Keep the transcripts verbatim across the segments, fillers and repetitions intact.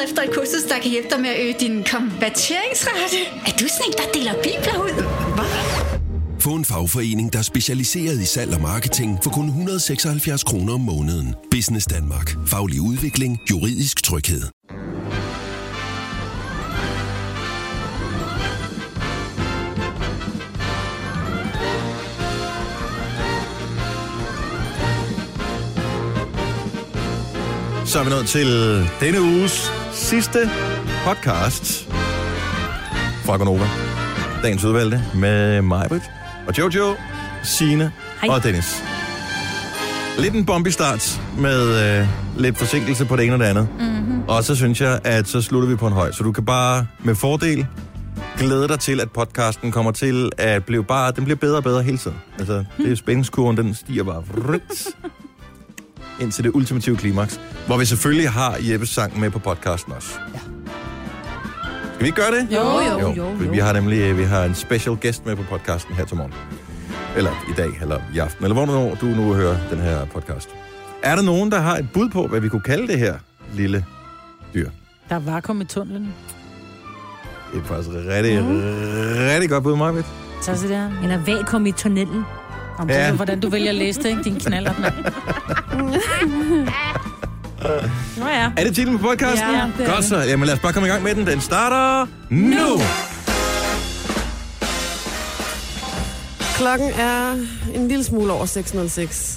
efter et kursus, der kan hjælpe dig med at øge din konverteringsrate. Er du sådan en, der deler bibler ud? Hvad? Få en fagforening, der er specialiseret i salg og marketing for kun et hundrede og seksoghalvfjerds kroner om måneden. Business Danmark. Faglig udvikling. Juridisk tryghed. Så er vi nået til denne uges sidste podcast fra Gonova. Dagens udvalgte med Majbrit og Jojo, Signe Hej. Og Dennis. Lidt en bombe start med øh, lidt forsinkelse på det ene og det andet. Mm-hmm. Og så synes jeg, at så slutter vi på en høj. Så du kan bare med fordel glæde dig til, at podcasten kommer til at blive bare, den bliver bedre og bedre hele tiden. Altså, det er spændingskurven, den stiger bare vrrt, ind til det ultimative klimaks, hvor vi selvfølgelig har Jeppes sang med på podcasten også. Ja. Skal vi ikke gøre det? Jo, jo, jo. jo, jo. Vi har nemlig vi har en special guest med på podcasten her til morgen. Eller i dag, eller i aften, eller hvornår du nu hører den her podcast. Er der nogen, der har et bud på, hvad vi kunne kalde det her lille dyr? Der var kommet i tunnelen. Det er faktisk rigtig, mm. rigtig godt bud, Majbrit. Så det der. Eller hvad kom i tunnelen? Om ja. Det, hvordan du vælger at læse det, ikke? Din knaller, mand. Nå ja. Er det titlen på podcasten? Ja, det er godt så. Jamen lad os bare komme i gang med den. Den starter nu. nu. Klokken er en lille smule over seks nul seks.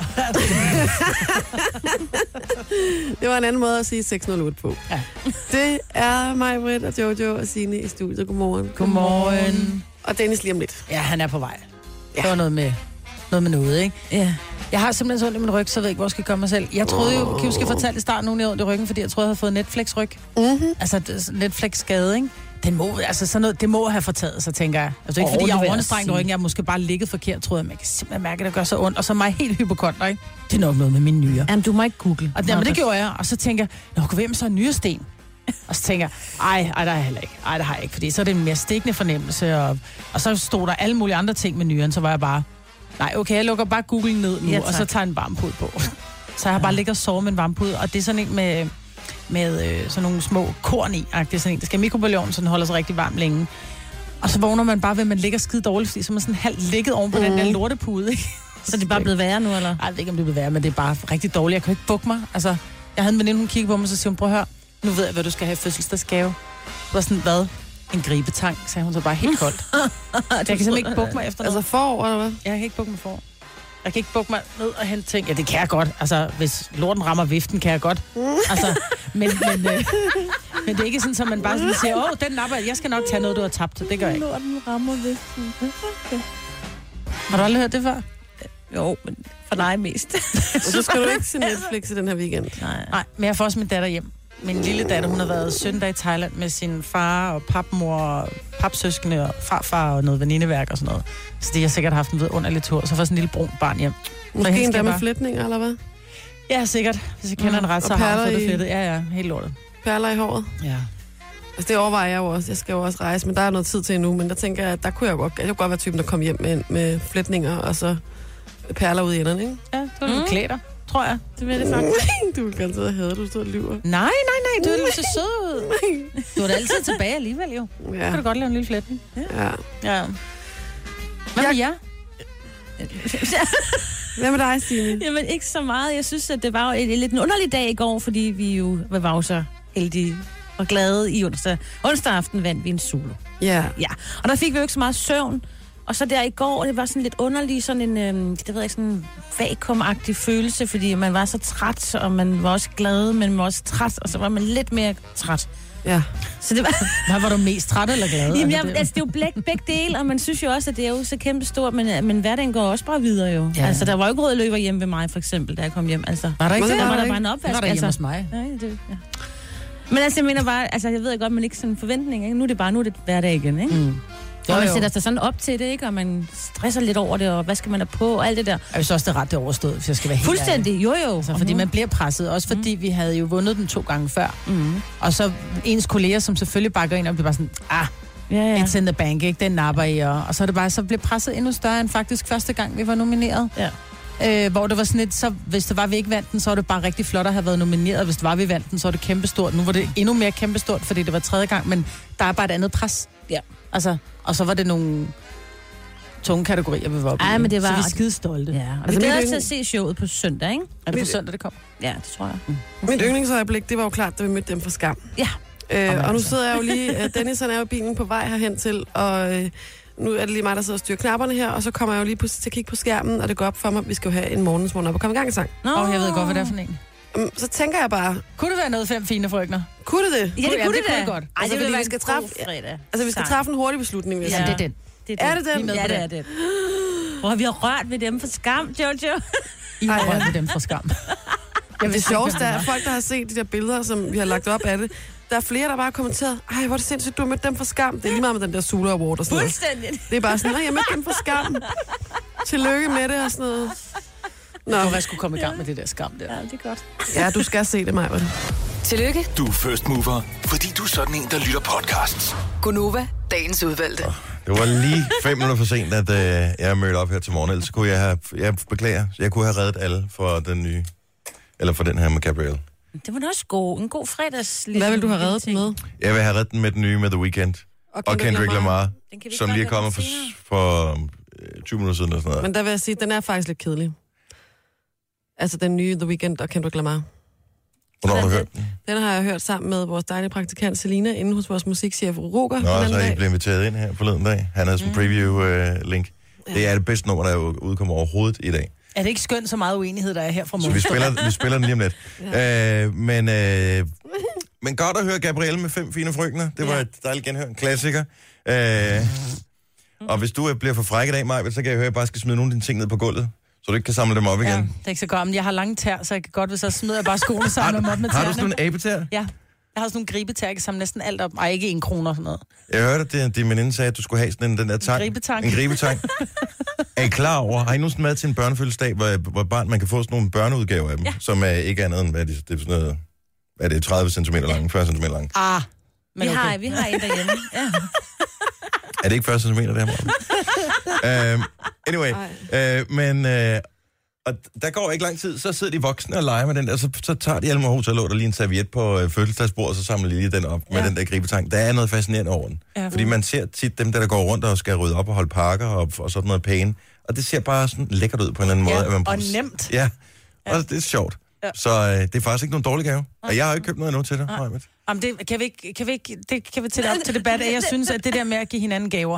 Det var en anden måde at sige seks nul otte på. Ja. Det er mig, Britt og Jojo og Signe i studiet. Godmorgen. Godmorgen. Og Dennis lige om lidt. Ja, han er på vej. Ja. Det var noget med noget, med noget ikke? Ja. Jeg har simpelthen så ondt i min ryg, så jeg ved ikke, hvor jeg skal komme mig selv. Jeg troede jo, kan jeg huske, fortalte i starten, nogen i ondt i ryggen, fordi jeg troede, jeg havde fået Netflix-ryg. Mm-hmm. Altså Netflix-skade, ikke? Den må, altså sådan noget, det må have fortaget sig, tænker jeg. Altså ikke, fordi jeg har overstrengt ryggen, jeg har måske bare ligget forkert, troede jeg, men jeg kan simpelthen mærke, at det gør så ondt. Og så er mig helt hypokonter, ikke? Det er nok noget med mine nyrer. Jamen, du må ikke google. Og jamen, det gjorde jeg, og så tænker jeg, nå, hvem så en nyresten? Og så tænker jeg, ej, ej, der er heller ikke. Ej, der har jeg ikke, fordi så er det en mere stikkende fornemmelse. Og, og så stod der alle mulige andre ting med nyren, så var jeg bare, nej, okay, jeg lukker bare Google ned nu, ja, og så tager jeg en varmpude på. Så jeg har bare ligget og sovet med en varmpude, og det er sådan en med, med øh, sådan nogle små korn i. Det er sådan en, der skal i mikrobølgeovnen, så den holder sig rigtig varm længe. Og så vågner man bare ved, at man ligger skide dårligt, fordi så er man sådan halvt ligget oven på mm. den der lortepude, ikke? Så det er bare blevet værre nu, eller? Ej, jeg ved ikke, om det er blevet værre, men det er bare rigtig dårligt. Jeg kan ikke bukke mig. Altså, jeg havde en veninde, hun kiggede på mig, og så siger hun, prøv at høre, nu ved jeg, hvad du skal have i fødselsdagsgave. Det var sådan, hvad? En gribetang, sagde hun så bare helt koldt. Jeg kan simpelthen ikke bukke mig efter noget. Altså forår, eller hvad? Jeg kan ikke bukke mig forår. Jeg kan ikke bukke mig ned og hente ting. Ja, det kan jeg godt. Altså, hvis lorten rammer viften, kan jeg godt. Altså, men, men, øh, men det er ikke sådan, at man bare sådan siger, åh, den napper, jeg skal nok tage noget, du har tabt. Det gør jeg ikke. Lorten rammer viften. Okay. Har du aldrig hørt det før? Jo, men for dig mest. Og så skal du ikke se Netflix i den her weekend. Nej, Nej, men jeg får også min datter hjem. Min lille datter, hun har været søndag i Thailand med sin far og papmor og papsøskende og farfar og noget venindeværk og sådan noget. Så det har sikkert haft en vidunderlig tur. Så får sådan en lille brun barn hjem. Måske en der med flætninger, eller hvad? Ja, sikkert. Hvis jeg kender mm. en ret, så har jeg fået det flettet. Ja, ja, helt lortet. Perler i håret? Ja. Altså det overvejer jeg jo også. Jeg skal jo også rejse, men der er noget tid til endnu. Men der tænker jeg, at der kunne jeg godt, jeg kunne godt være typen, der kom hjem med, med flætninger og så perler ud i enderne, ikke? Ja, det var mm. klæder, tror jeg. Det vil det faktisk. Du vil gerne sidde og hade, du står og lyver. Nej, nej, nej, du er så sød ud. Du er da altid tilbage alligevel, jo. Ja. Kan du godt lave en lille flætning. Ja. Ja. Hvad med jer? Hvad med dig, Signe? Jamen, ikke så meget. Jeg synes, at det var en, lidt en underlig dag i går, fordi vi jo var jo så heldige og glade i onsdag. Onsdag aften vandt vi en solo. Ja. Ja. Og der fik vi jo ikke så meget søvn. Og så der i går, det var sådan lidt underlig, sådan en, øhm, det ved jeg ikke, sådan en vakuumagtig følelse, fordi man var så træt, og man var også glad, men man var også træt, og så var man lidt mere træt. Ja. Så det var... Hvad var du mest træt eller glad? Jamen, jeg, altså, det er jo begge, begge dele, og man synes jo også, at det er jo så kæmpe stort, men, men hverdagen går også bare videre jo. Ja. Altså, der var jo ikke rød løber hjemme ved mig, for eksempel, da jeg kom hjem. Altså, var der ikke det? Der var der der bare en opvask. Var der hjemme hos mig? Nej, det, ja. Men altså, jeg mener bare, altså, jeg ved godt, man ikke sådan en forventning, ikke? Nu er det bare, nu er det hverdag igen, ikke? Mm. Og man sætter sig sådan op til det, ikke? Og man stresser lidt over det, og hvad skal man have på, og alt det der. Jeg synes også, det er ret det overstået, hvis jeg skal være helt fuldstændig, ærlig. jo jo. Altså, fordi man bliver presset, også fordi mm. vi havde jo vundet den to gange før. Mm. Og så ens kolleger, som selvfølgelig bakker ind, og bliver bare sådan, ah, ja, ja. It's in the bank, ikke? Den napper I, og, og så er det bare, så blev presset endnu større end faktisk første gang, vi var nomineret. Ja. Øh, hvor det var sådan lidt, så hvis det var, vi ikke vandt den, så var det bare rigtig flot at have været nomineret. Hvis det var, vi vandt den, så var det kæmpestort. Nu var det endnu mere kæmpestort, fordi det var tredje gang, men der er bare et andet pres. Ja. Altså, og så var det nogle tunge kategorier, vi var oppe i. Ej, men det var... Så vi er skide stolte. Ja, og Altså, vi glæder mit os til at se showet på søndag, ikke? Er det på søndag, det kom? Ja, det tror jeg. Mm. Mit yndlingsøjeblik, det var jo klart, da vi mødte dem fra Skam. Ja. Øh, og nu sidder jeg jo lige... Dennis, han er jo i bilen på vej herhen til, og øh, nu er det lige mig, der sidder og styrer knapperne her, og så kommer jeg jo lige pludselig til at kigge på skærmen, og det går op for mig, at vi skal jo have en morgensmorgen op og komme i gang i sang. Åh, oh, jeg ved godt, hvad det er for en. Um, så tænker jeg bare... Kunne det være noget fem fine frøkner? Kunne det det? Ja, det kunne Jamen, det, det kunne da. det godt. Ej, Altså, det ville fordi være vi skal en træffe- god fredag. Altså, vi skal Sang. træffe en hurtig beslutning, hvis Ja, jeg... det er den. Det Er det den? Vi er med Ja, på det er det. Hvor vi har rørt ved dem for Skam, Jojo. I Ej, har ja. rørt ved dem for skam. Jamen, det sjoveste er, at folk, der har set de der billeder, som vi har lagt op af det, der er flere, der bare har kommenteret, ej, hvor er det sindssygt, du har mødt dem fra Skam. Det er lige meget med den der Sula Award og sådan noget. Fuldstændig. Det er bare sådan, nej, jeg mødte dem fra Skam. Tillykke med det og sådan noget. Nå, Hvor jeg skulle komme i gang med det der skam der. Ja, det er godt. ja, du skal se det, Maja. Tillykke, Du er first mover, fordi du er sådan en, der lytter podcasts. Gunova, dagens udvalgte. Det var lige fem minutter for sent, at øh, jeg mødte op her til morgen. Ellers kunne jeg have... Jeg beklager, jeg kunne have reddet alle for den nye... Eller for den her med Gabrielle. Det var da også god. En god fredags... Hvad vil du have reddet den med? Jeg vil have reddet den med den nye med The Weeknd. Og Kendrick Lamar, Den kan vi som godt lige er høre kommet for, senere. for øh, tyve minutter siden. Og sådan noget. Men der vil jeg sige, den er faktisk lidt kedelig. Altså den nye The Weeknd og Kendrick Lamar. Hvornår har du den, hørt den? Den har jeg hørt sammen med vores dejlige praktikant Selina, inde hos vores musikchef Roger. den Nå, anden så er I dag. blevet inviteret ind her forleden dag. Han havde sådan en preview-link. Det er det bedste nummer, der er udkommer overhovedet i dag. Er det ikke skønt, så meget uenighed, der er her fra Så vi morgen? spiller, vi spiller den lige om lidt. Ja. Øh, men, øh, men godt at høre Gabrielle med fem fine frygner. Det var Ja. et dejligt genhør. En klassiker. Øh, og hvis du bliver for fræk i dag, Maja, så kan jeg høre, at jeg bare skal smide nogle af dine ting ned på gulvet, så du ikke kan samle dem op igen. Ja, det er ikke så godt, men jeg har lange tær, så jeg kan godt, hvis jeg smider jeg bare skoene sammen med op med Har tæerne. du sådan en abetær? Ja, jeg har sådan nogle gribetær, jeg kan samle næsten alt op. Ej, ikke en kroner og sådan noget. Jeg hørte, at det, din veninde sagde, at du skulle have sådan en, den der tang. gribetang. En gribetang. Er I klar over, har I nogensinde været til en børnefødselsdag, hvor, hvor barn, man kan få sådan nogle børneudgaver af dem, Ja. som er ikke andet end, hvad er det, det er sådan noget, hvad er det, tredive centimeter lange, fyrre centimeter lange. Ah, Vi, men okay. har, vi har en derhjemme. Ja. Er det ikke fyrre centimeter, det her? um, anyway, uh, men... Uh, og der går ikke lang tid, så sidder de voksne og leger med den der, så, så tager de Hjalmar Hotel, og der lige en serviet på øh, fødselsdagsbordet, og så samler de lige den op med Ja. den der gribetang. Der er noget fascinerende over den. Ja. Fordi man ser tit dem, der, der går rundt og skal rydde op og holde pakker og, og sådan noget pæne. Og det ser bare sådan lækkert ud på en anden Ja, måde. At man og bruger- nemt. Ja, og det er sjovt. Ja. Så øh, det er faktisk ikke nogen dårlig gave. Og jeg har jo ikke købt noget endnu til dig, Majbert. Jamen, det kan vi ikke, kan vi ikke, det kan vi tage op til debat. Jeg synes, at det der med at give hinanden gaver,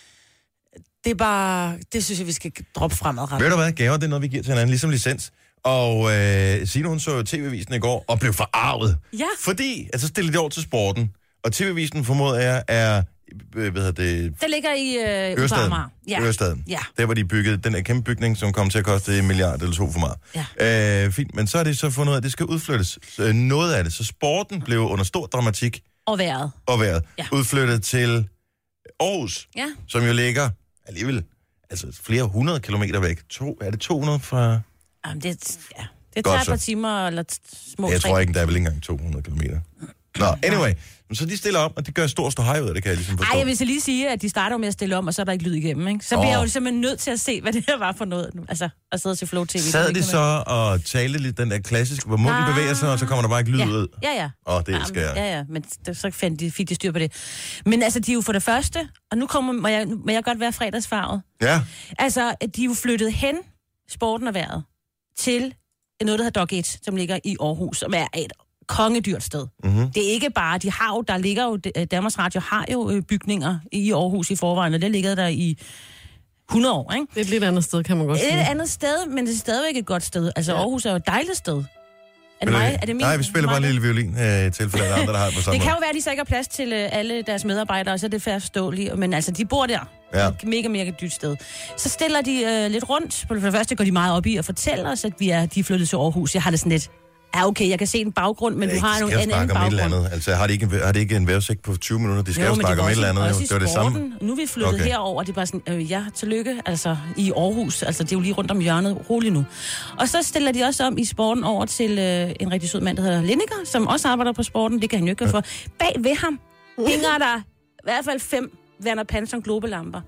det er bare, det synes jeg, vi skal droppe fremadrettet. Ved du hvad, gaver, det er noget, vi giver til hinanden, ligesom licens. Og øh, Signe, hun så jo T V-visen i går og blev forarvet. Ja. Fordi, altså stillede det over til sporten. Og T V-visen, formoder jeg, er, øh, hvad hedder det, Det ligger i øh, Ørestaden. Amager. Ja. Ørestaden. Ja. Der, hvor de byggede den der kæmpe bygning, som kom til at koste en milliard eller to for meget. Ja. Øh, fint, men så er det så fundet ud af, at det skal udflyttes. Så noget af det. Så sporten blev under stor dramatik Og vejret. og været Ja. udflyttet til Aarhus, Ja. som jo ligger alligevel altså flere hundrede kilometer væk. To, er det to hundrede fra... Jamen, det, ja. det Godt tager et så. par timer eller t- små Jeg tre. tror ikke, der er vel ikke engang to hundrede kilometer. Nå, anyway. Så de stiller op, og det gør stor ståhej ud af det, kan jeg ligesom forstå. Ej, jeg vil så lige sige, at de starter med at stille om, og så er der ikke lyd igennem, ikke? Så bliver Åh. jeg jo simpelthen nødt til at se, hvad det her var for noget. Altså, at sidde og se Flow T V. Sad de så og talte lidt den der klassiske, hvor munden Ah. bevæger sig, og så kommer der bare ikke lyd Ja, ud? ja, ja. Åh, det elsker jeg. Ja, ja, men det, så fandt de, fik de styr på det. Men altså, de er jo for det første, og nu kommer, må jeg, må jeg godt være fredagsfarvet. Ja. Altså, de er jo flyttet hen, sporten og vejret, til noget, der hedder Dog et, som ligger i Aarhus, som er et kongedyrt sted. Mm-hmm. Det er ikke bare, de har jo, der ligger jo, Danmarks Radio har jo øh, bygninger i Aarhus i forvejen, og det ligger der i hundrede år, ikke? Det er et lidt andet sted, kan man godt Det er sige. et andet sted, men det er stadigvæk et godt sted. Altså, Ja. Aarhus er jo et dejligt sted. Er det Spiller mig? vi- Er det min? Nej, vi spiller bare en lille violin øh, til, for der er andre, der har det på samme Det kan måde. jo være, at de så ikke har plads til øh, alle deres medarbejdere, og så er det fair forståeligt. Men altså, de bor der. Ja. Et mega, mega dyrt sted. Så stiller de øh, lidt rundt. For det første går de meget op i at fortælle os, at vi er, de er flyttet til Aarhus. Jeg har det sådan lidt... Ja, okay, jeg kan se en baggrund, men du har jo jo en en anden snakke om et eller baggrund. andet. Altså, har de ikke en, har de ikke en vejrudsigt på tyve minutter? De skal jo, jo men snakke om var et eller også- andet. også Jo. i Det var det samme. sporten. Nu er vi flyttet Okay. okay. herover, det er bare sådan, øh, ja, tillykke, altså i Aarhus, altså det er jo lige rundt om hjørnet, rolig nu. Og så stiller de også om i sporten over til øh, en rigtig sød mand, der hedder Lineker, som også arbejder på sporten, det kan han jo ikke gøre for. Bag ved ham hænger der i hvert fald fem Werner Panson globelamper.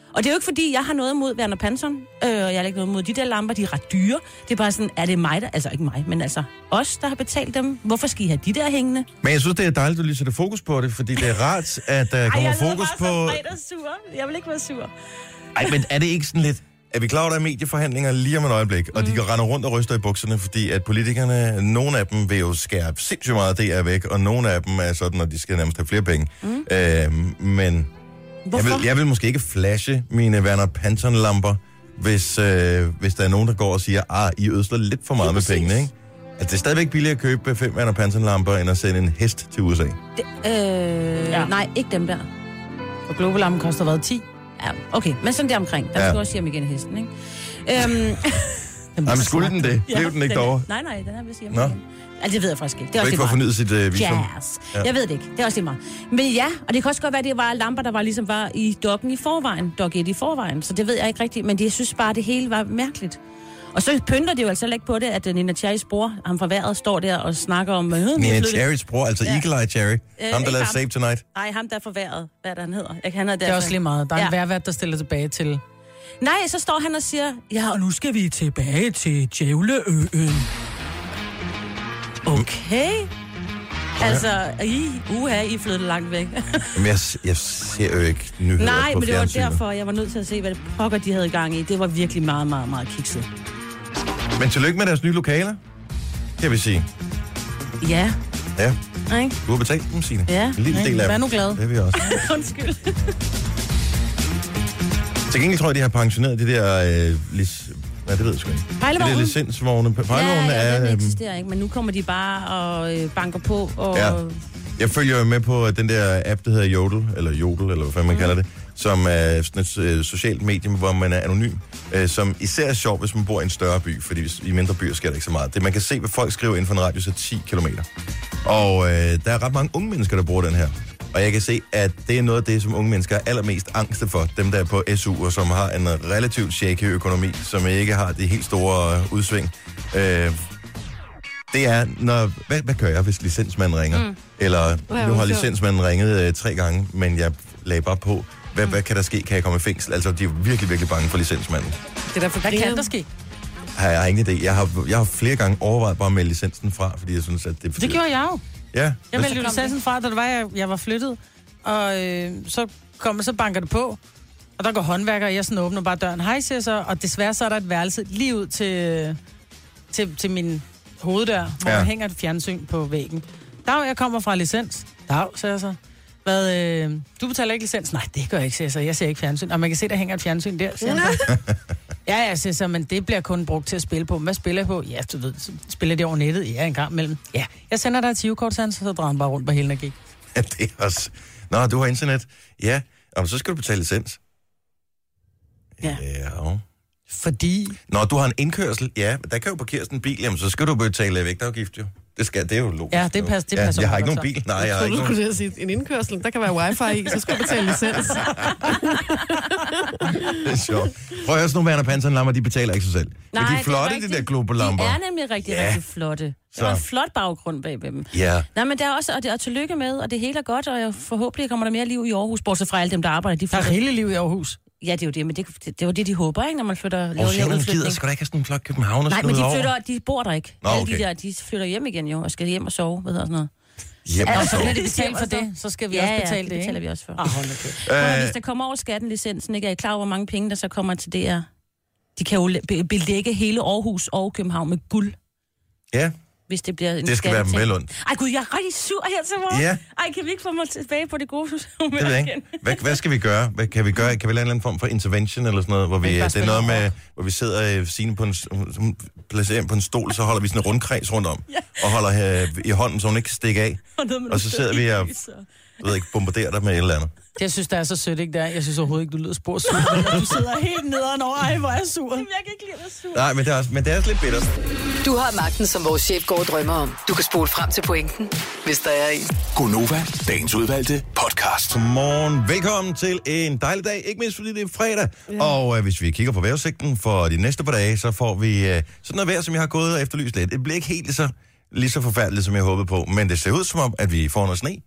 Og det er jo ikke, fordi jeg har noget imod Werner Panton, øh, og jeg har ikke noget imod de der lamper, de er ret dyre. Det er bare sådan, er det mig, der... Altså ikke mig, men altså os, der har betalt dem. Hvorfor skal I have de der hængende? Men jeg synes, det er dejligt, at du lige sætter fokus på det, fordi det er rart, at der uh, kommer Ej, fokus på... Ej, jeg er så sur. Jeg vil ikke være sur. Ej, men er det ikke sådan lidt... Er vi klar over, der er medieforhandlinger lige om et øjeblik, og mm. de kan rende rundt og ryster i bukserne, fordi at politikerne, nogle af dem vil jo skære sindssygt meget D R væk, og nogle af dem er sådan, at de skal nærmest have flere penge. Mm. Øh, men jeg vil, jeg vil måske ikke flashe mine Werner Panton-lamper, hvis, øh, hvis der er nogen, der går og siger, ah, I ødsler lidt for meget med pengene, ikke? Altså, det er stadigvæk billigere at købe fem Werner Panton-lamper, end at sende en hest til U S A. Det, øh, ja. Nej, ikke dem der. Og Globalampen koster hvad, ti? Ja, okay, men sådan der omkring. Der ja. skal også sige om igen hesten, ikke? Øhm, nej, men skulle den det? Blev ja, den ikke den derovre? Nej, nej, den er ved sige om Nå. igen. Altså, det ved jeg faktisk ikke. Det er også ikke for fornyet sit uh, visum? Jazz. Ja. Jeg ved det ikke. Det er også lige meget. Men ja, og det kan også godt være, at det var lamper, der var ligesom var i dokken i forvejen. Dok et i forvejen. Så det ved jeg ikke rigtigt. Men det, jeg synes bare, det hele var mærkeligt. Og så pynter det jo altså ikke på det, at Nina Cherrys bror, ham fra vejret, står der og snakker om... Nina Cherrys bror, altså ja. Eagle Eye Cherry. Øh, ham, der lavede Save Tonight. Nej, ham der fra vejret. Hvad er det, han hedder? Jeg kan, han det er også lige meget. Der er ja. en vejrvært, der stiller tilbage til... Nej, så står han og siger, ja, og nu skal vi tilbage til Djævleøen. Okay. Altså, I, uha, I flyttede langt væk. Jamen, jeg, jeg ser jo ikke nyheder Nej, på men det var fjernsynet. derfor, jeg var nødt til at se, hvad det pokker, de havde gang i. Det var virkelig meget, meget, meget kikset. Men tillykke med deres nye lokaler, kan vi sige. Ja. Ja. Nej. Du har betalt dem, Signe. Ja. En lille del af dem. Vær nu glad. Det er vi også. Undskyld. Til gengæld tror jeg, de har pensioneret de der... Øh, lis... Nej, det ved jeg sgu ikke. Pejlevognen? Det der licensvogne. Pejlevognen ja, ja, er... den Øh, eksisterer ikke, men nu kommer de bare og øh, banker på. Og... Ja. Jeg følger jo med på den der app, der hedder Jodel, eller Jodel, eller hvad man mm. kalder det, som er sådan et øh, socialt medie, hvor man er anonym, øh, som især er sjovt, hvis man bor i en større by, fordi hvis, i mindre byer sker der ikke så meget. Det, man kan se, hvad folk skriver inden for en radius af ti kilometer. Og øh, der er ret mange unge mennesker, der bruger den her. Og jeg kan se, at det er noget af det, som unge mennesker er allermest angste for. Dem, der er på S U, og som har en relativt shaky økonomi, som ikke har de helt store øh, udsving. Øh, det er, når... Hvad, hvad gør jeg, hvis licensmanden ringer? Mm. Eller, nu har licensmanden ringet øh, tre gange, men jeg lagde bare på. Hvad, mm. hvad kan der ske? Kan jeg komme i fængsel? Altså, de er virkelig, virkelig bange for licensmanden. Det er derfor, hvad kan der ske? Har jeg ingen idé. Jeg har, jeg har flere gange overvejet bare at melde licensen fra, fordi jeg synes, at det er for det gjorde jeg jo. Ja. Jeg meldte licensen fra, da det var, jeg, jeg var flyttet. Og øh, så, kom, så banker det på. Og der går håndværker, og jeg sådan åbner bare døren. Hej, siger så. Og desværre så er der et værelse lige ud til, til, til min hoveddør, hvor ja. der hænger et fjernsyn på væggen. Dag, jeg kommer fra licens. Dag, siger jeg så. Hvad, øh, du betaler ikke licens? Nej, det gør jeg ikke, siger jeg så. Jeg ser ikke fjernsyn. Og man kan se, der hænger et fjernsyn der, siger jeg så. Ja, jeg siger så, men det bliver kun brugt til at spille på. Hvad spiller jeg på? Ja, du ved, spiller det over nettet? Ja, en gang imellem. Ja, jeg sender dig et tivekort, så så drejer han bare rundt på hele gik. Ja, det er også... Nå, du har internet. Ja, og så skal du betale licens. Ja. Ja. Fordi... Når du har en indkørsel, ja, der kan jo parkeres en bil, jamen så skal du betale vægtafgift jo. Det, skal, det er jo logisk. Ja, det passer. Det ja, passer jeg har ikke nogen bil. Nej, jeg har ikke nogen. nogen. Du skulle sige, en indkørsel, der kan være wifi i, så skal du betale licens. Det er sjovt. Prøv at høre, sådan nogle Werner Panton-lamper, de betaler ikke sig selv. Nej, men de er flotte, de der globelamper. De er nemlig rigtig, ja. rigtig flotte. Der er en flot baggrund bag dem. Ja. Nej, men der er også, og det er tillykke med, og det hele er godt, og forhåbentlig kommer der mere liv i Aarhus, bortset fra alle dem, der arbejder. De der er hele liv i Aarhus. Ja, det er jo det, men det, det, det var det, de håber, ikke, når man flytter. Og sjældent gider, skal der ikke have sådan en flot København og Nej, men de flytter, de bor der ikke. Nå, okay. Alle de der, de flytter hjem igen jo, og skal hjem og sove, hvad hedder sådan noget. Hjem og så sove? bliver det betalt for det, så skal vi ja, også betale ja, det, det betaler ikke? vi også for. Ah, hold okay. øh, Hvis der kommer over skatten, licensen, ikke er I klar over, hvor mange penge, der så kommer til det her? De kan jo belægge hele Aarhus og København med guld. Ja. Hvis det bliver en det skal være dem vel ondt. Ej gud, jeg er rigtig sur her til morgen. Ja. Ej, kan vi ikke få mig tilbage på det gode humør? Det ved jeg ikke. Hvad, hvad skal vi gøre? Hvad kan vi gøre? Kan vi lave en eller anden form for intervention eller sådan noget, hvor vi, det er noget med, hvor vi sidder Signe på en, placerer på en stol, så holder vi sådan en rundkreds rundt om, ja. og holder uh, i hånden, så hun ikke kan stikke af. Og, og så sidder vi og jeg ved ikke, bombarderer dig med et eller andet. Jeg synes, det er så sødt, ikke der? Jeg synes overhovedet ikke, du lyder spor sur. Du sidder helt nederen over, ej, hvor er jeg sur. Jeg kan ikke lide at være sur. Nej, men det er, også, men det er også lidt bittert. Du har magten, som vores chef går og drømmer om. Du kan spole frem til pointen, hvis der er en. Gonova, dagens udvalgte podcast. Godmorgen. Velkommen til en dejlig dag, ikke mindst fordi det er fredag. Ja. Og øh, hvis vi kigger på vejrudsigten for de næste par dage, så får vi øh, sådan noget vejr, som jeg har gået og efterlyst lidt. Det bliver ikke helt lige så, lige så forfærdeligt, som jeg håbede på, men det ser ud som om, at vi får noget sne.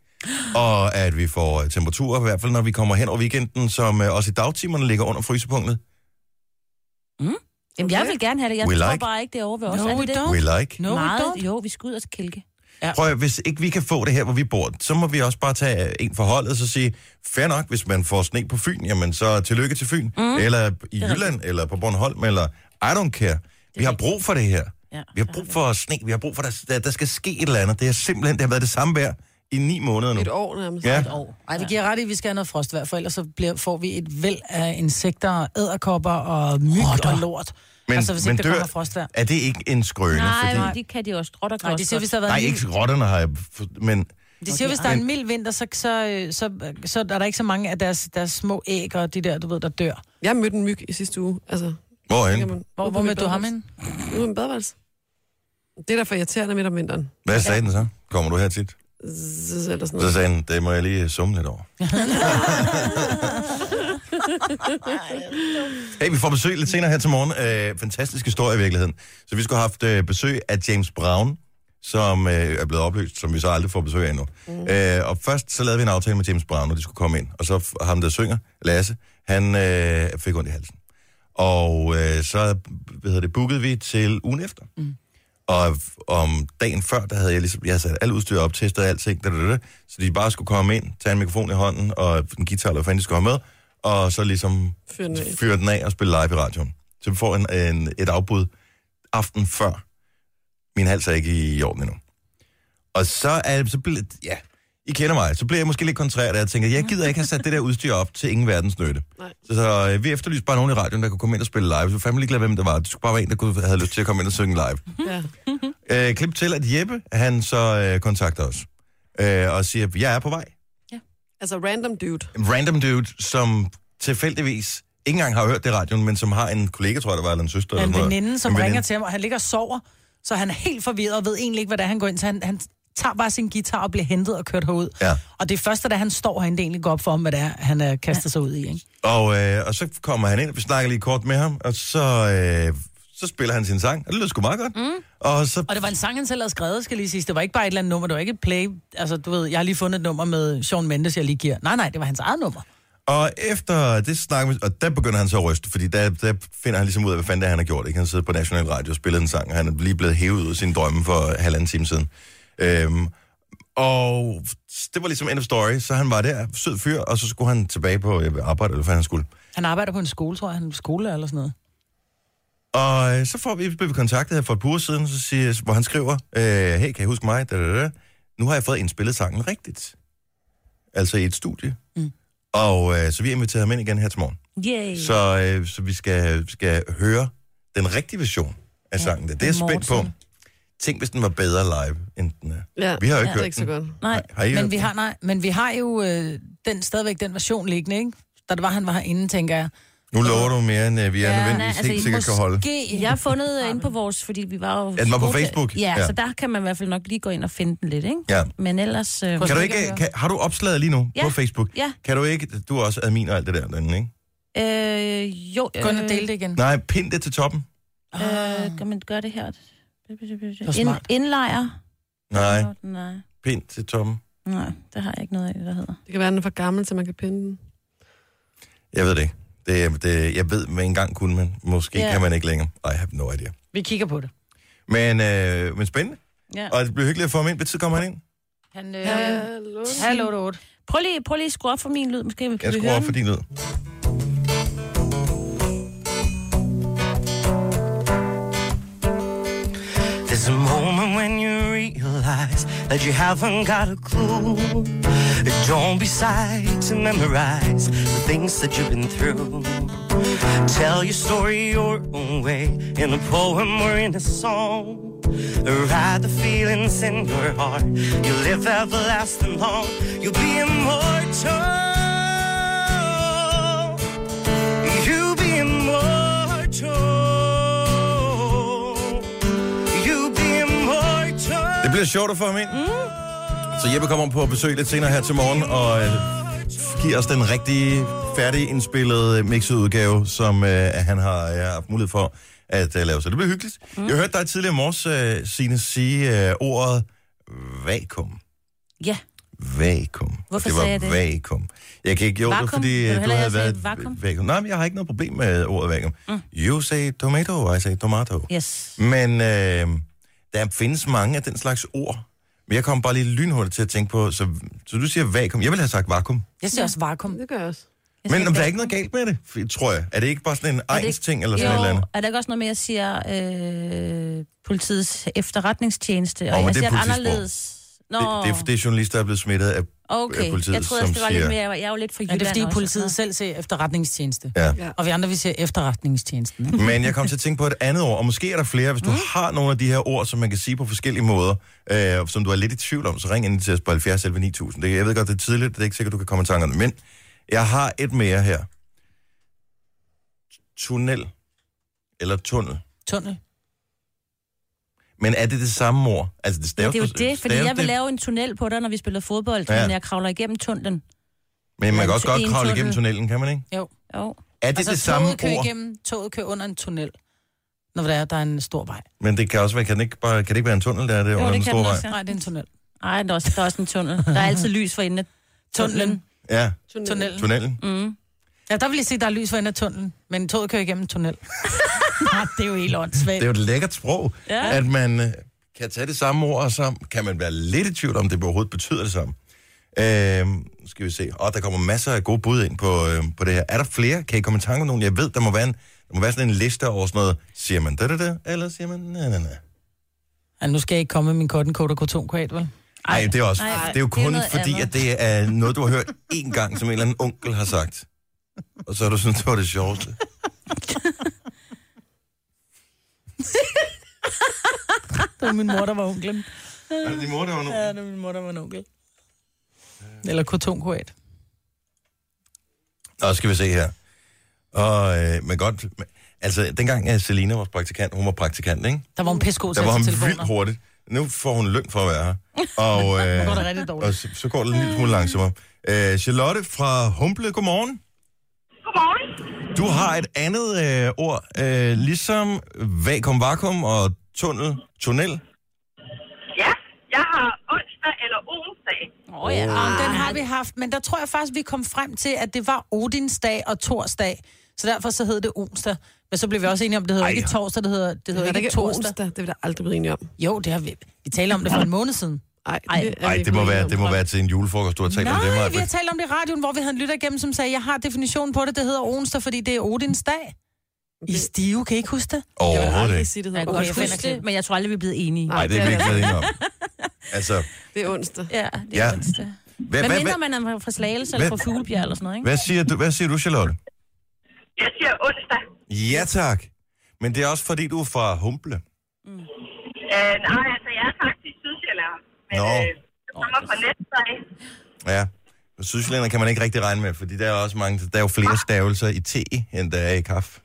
og at vi får temperaturer, i hvert fald når vi kommer hen over weekenden, som øh, også i dagtimerne ligger under frysepunktet. Mm. Jamen, jeg vil gerne have det. Jeg We tror like. bare ikke, det er over ved os. No, er det we det? don't. We like. No, Meget, we don't. jo, vi skal ud og kælke. Ja. Prøv at, hvis ikke vi kan få det her, hvor vi bor, så må vi også bare tage en forholdet og så sige, fair nok, hvis man får sne på Fyn, jamen så tillykke til Fyn, mm. eller i Jylland, eller på Bornholm, eller I don't care. Vi har brug for det her. Ja, Vi har brug for sne, vi har brug for, at der, der skal ske et eller andet. Det er simpelthen, det har været det samme vejr i ni måneder nu. Et år nærmest. Ja. Et år. Ej, vi giver ret i, at vi skal have noget frostvejr, for ellers så bliver, får vi et væld af insekter, æderkopper og myg og lort. Men, altså, hvis men ikke der dør, kommer frostvejr. er det ikke en skrøne? Nej, fordi... men de kan de også. Rotter kan Nej, de også siger, godt. hvis der har været Nej, en ikke mild, rotterne har jeg... Men de siger, hvis der er en mild vinter, så, så, så, så er der ikke så mange af deres, deres små æg og de der, du ved, der dør. Jeg mødte en myg i sidste uge. Altså, hvorhen? Hvor, hvor med du ham ind? Ude med badeværelse. Det er derfor irriterende midt om vinteren. Hvad sagde ja. den så? Kommer du her tit? Z- Eller sådan Så noget. sagde den, det må jeg lige summe lidt over. Hey, vi får besøg lidt senere her til morgen. Øh, fantastisk historie i virkeligheden. Så vi skulle have haft øh, besøg af James Brown, som øh, er blevet opløst, som vi så aldrig får besøg af endnu. Mm. Øh, og først så lavede vi en aftale med James Brown, og de skulle komme ind. Og så f- ham, der synger, Lasse, han øh, fik ondt i halsen. Og øh, så hvad hedder det, bookede vi til ugen efter. Mm. Og om dagen før, der havde jeg ligesom, jeg havde sat alt udstyr op, testet alting, da, da, da, så de bare skulle komme ind, tage en mikrofon i hånden, og en guitar, eller hvad fanden de skulle have med, og så ligesom Fyr den af. fyre den af og spille live i radioen. Så vi får en, en, et afbud aften før. Min hals er ikke i orden endnu. Og så er så bliver, ja, I kender mig, så bliver jeg måske lidt kontrær, da jeg tænker, jeg gider ikke have sat det der udstyr op til ingen verdens nytte. Nej. Så, så øh, vi efterlyste bare nogen i radioen, der kunne komme ind og spille live. Så vi fandme ligeglade, hvem det var. Det skulle bare være en, der kunne have lyst til at komme ind og synge live. Ja. Øh, klip til, at Jeppe, han så øh, kontakter os. Øh, og siger, jeg er på vej. Altså random dude. En random dude, som tilfældigvis ikke engang har hørt det i radioen, men som har en kollega, tror jeg, der var, eller en søster. En eller noget. veninde, som En ringer veninde. til ham, og han ligger og sover, så han er helt forvirret og ved egentlig ikke, hvad det er, han går ind til. Han, han tager bare sin guitar og bliver hentet og kørt herud. Ja. Og det er først, da han står herinde, det egentlig går op for ham, hvad det er, han er kastet ja. sig ud i. Ikke? Og, øh, og så kommer han ind, vi snakker lige kort med ham, og så, øh, så spiller han sin sang, og det lyder sgu meget godt. Mm. Og, så, Og det var en sang, han selv havde skrevet, skal lige sige. Det var ikke bare et eller andet nummer, det var ikke et play. Altså, du ved, jeg har lige fundet et nummer med Shawn Mendes, jeg lige giver. Nej, nej, det var hans eget nummer. og efter det snakker vi, og der begynder han så at ryste, fordi der, der finder han ligesom ud af, hvad fanden det er, han har gjort. Ikke? Han sidder på National Radio og spiller en sang, og han er lige blevet hævet ud af sine drømme for halvanden time siden. Øhm, og det var ligesom end of story, så han var der, sød fyr, og så skulle han tilbage på øh, arbejde, eller hvad han skulle. Han arbejder på en skole, tror jeg. Han er skolelærer eller sådan noget. Og øh, så får vi, bliver vi kontaktet her for et par uger siden, så siger, hvor han skriver, øh, hey, kan I huske mig? Da, da, da. Nu har jeg fået indspillet sangen rigtigt. Altså i et studie. Mm. Og øh, så vi har inviteret ham ind igen her til morgen. Yay. Så, øh, så vi skal, skal høre den rigtige version af sangen. Det er jeg spændt på. Tænk, hvis den var bedre live, end den er. Ja, Vi har jo ikke det er hørt ikke så den. godt. Nej, Har I Men hørt vi den? har, nej, men vi har jo øh, den, stadigvæk den version liggende, ikke? Da det var, han var herinde, tænker jeg. Nu lover du mere, end uh, vi er Ja, nødvendigvis nej, altså, helt I sikkert kan holde. Måske. jeg har fundet inde på vores, fordi vi var jo... Ja, den var på skole- Facebook. Ja, Ja. så der kan man i hvert fald nok lige gå ind og finde den lidt, ikke? Ja. Men ellers... Øh, Kan du ikke, kan, har du opslaget lige nu Ja. på Facebook? Ja. Kan du ikke, du er også admin og alt det der, derinde, ikke? Øh, jo... Gå ind og dele det igen. Nej, pind det til toppen. Øh, kan man gøre det her? var Ind, smart. indlejr? Nej, Nej. pind til toppen. Nej, det har jeg ikke noget af, der hedder. Det kan være, den er for gammel, så man kan pinde den. Jeg ved det ikke. Det, det, jeg ved, men engang kunne man. Måske Ja. kan man ikke længere. I have no idea. Vi kigger på det. Men, øh, men spændende. Ja. Og det bliver hyggeligt at få ham ind. Hvad tid kommer han ind? Han, øh, Hallo. hallo, otte. Prøv lige, prøv lige at skrue op for min lyd, måske. Kan Jeg vi skruer høre op for den? din lyd. There's a moment when you realize that you haven't got a clue. Don't be shy to memorize the things that you've been through. Tell your story your own way, in a poem or in a song. Ride the feelings in your heart. You'll live everlasting long. You'll be immortal. You'll be immortal. You'll be immortal. Det bliver sjovt at få ham ind. Mm. Så Jeppe kommer på besøg lidt senere her til morgen, og øh, giver os den rigtige, færdigindspillede mixudgave, som øh, han har øh, haft mulighed for at øh, lave. Så det bliver hyggeligt. Mm. Jeg hørte dig tidligere i morges, øh, Signe, sige øh, ordet vakuum. Ja. Vakuum. Hvorfor det var sagde jeg det? vakuum. Jeg kan ikke... Jo, Vakuum? det fordi Vil du du hellere, havde jeg sagde været... vakuum? vakuum. Nej, men jeg har ikke noget problem med ordet vakuum. Mm. You say tomato, I say tomato. Yes. Men øh, der findes mange af den slags ord. Men jeg kom bare lige lynhurtigt til at tænke på... Så, så du siger vakuum. Jeg vil have sagt vakuum. Jeg siger også vakuum. Det gør jeg også. Jeg Men siger om der er vakuum. ikke noget galt med det, tror jeg. Er det ikke bare sådan en Er det egens ikke- ting eller sådan jo, et eller andet? er der ikke også noget med, at jeg siger øh, politiets efterretningstjeneste, og Åh, men jeg det er siger det politisprog. anderledes? Nå, Det, det, er, det er journalister, der er blevet smittet af, okay. af politiet, Jeg troede, som det var siger... lidt mere, jeg er jo lidt fra Ja, Jylland det er fordi også, politiet så- selv siger efterretningstjeneste. Ja. Ja. Og vi andre, vi siger efterretningstjenesten. Ikke? Men jeg kom til at tænke på et andet ord, og måske er der flere. Hvis du mm. har nogle af de her ord, som man kan sige på forskellige måder, øh, som du er lidt i tvivl om, så ring ind til os på halvfjerds elleve ni tusind. Det, jeg ved godt, det er tidligt, det er ikke sikkert, du kan komme i tankerne. Men jeg har et mere her. Tunnel. Eller tunnel. Tunnel. Men er det det samme ord? Altså, det Ja, staves, det er jo det, fordi staves jeg vil det- lave en tunnel på dig, når vi spiller fodbold, Ja. ja. men jeg kravler igennem tunnelen. Men man kan også en godt kravle tunnel. igennem tunnelen, kan man ikke? Jo. Jo. Er det Altså, det samme toget kører ord? igennem, toget kører under en tunnel. Når der er, der er en stor vej. Men det kan også være, kan det ikke, bare, kan det ikke være en tunnel, der er det under det den kan store den vej? også, ja. Nej, det er en tunnel. Ej, der er, også, der er også en tunnel. Der er altid lys for enden af tunnelen. Ja, Tunnelen. tunnelen. Mm. Ja, der vil jeg sige, at der er lys for enden af tunnelen. Men toget kører igennem en tunnel. Nej, det er jo helt åndssvagt. Det er jo et lækkert sprog, Ja. at man øh, kan tage det samme ord, og så kan man være lidt i tvivl om, det overhovedet betyder det samme. Øh, nu skal vi se. Og der kommer masser af gode bud ind på, øh, på det her. Er der flere? Kan I komme i tanke om nogen? Jeg ved, der må være, en, der må være sådan en liste over sådan noget. Siger man det, det, det? Eller siger man nej, nej, nej? Ja, nu skal jeg ikke komme med min cotton coat og kotonkoat, vel? Nej, det er også. Ej, det er jo det er kun noget fordi, andet. at det er noget, du har hørt én gang, som en eller anden onkel har sagt. Og så har du syntes, det var det sjoveste. Det var min mor, der var onklen. Er det din mor, der var nu? Ja, det var min mor, der var en onkel. Eller kotonkoat. Nå, skal vi se her. Og, øh, men godt, men, altså, dengang at Selina var praktikant, hun var praktikant, ikke? Der var en pissegod til Der var at hun tage vildt telefoner. hurtigt. Nu får hun løn for at være her. Og, øh, Nu går det rigtig dårligt. og så, så går det en lille smule langsommere. Øh, Charlotte fra Humble, godmorgen. Godmorgen. Du har et andet øh, ord, øh, ligesom vakuum, vakuum og tunnel, tunnel. Ja, jeg har onsdag eller onsdag. Åh oh, ja. Ja, den har vi haft, men der tror jeg faktisk, vi kom frem til, at det var Odinsdag og Torsdag. Så derfor så hed det onsdag. Men så blev vi også enige om, det hedder Ej. ikke torsdag, det hedder, det hedder Det er ikke, ikke torsdag. onsdag, det vil der aldrig blive enige om. Jo, det har vi. Vi taler om det for en måned siden. Ej, Ej. det, er Nej, vi det ikke må enige være, om. det må være til en julefrokost, du har talt om det, Nej, Maja. vi har talt om det i radioen, hvor vi havde en lytter igennem, som sagde, jeg har definitionen på det, det hedder onsdag, fordi det er Odins dag. I stive, kan I ikke huske det? Jeg vil Overhovedet aldrig ikke. sige, det Jeg hedder kan Okay, godt jeg huske finder det, men jeg tror aldrig, vi er blevet enige. Nej, det er vi ikke været enige om. Altså, Det er onsdag. Ja, det Ja. er onsdag. hvad, Men hvad, mindre hvad, man er fra Slagelse eller hvad- fra Fuglebjerg eller sådan noget, ikke? hvad, siger du, hvad siger du, Charlotte? Jeg siger onsdag. Ja, tak. Men det er også fordi, du er fra Humble. Mm. Øh, nej, altså jeg er faktisk sydsjællærer. Men Nå. øh, jeg kommer fra næste Ja. Og Sydsjællænder kan man ikke rigtig regne med, fordi der er også mange, der er jo flere stavelser i te, end der er i kaffe.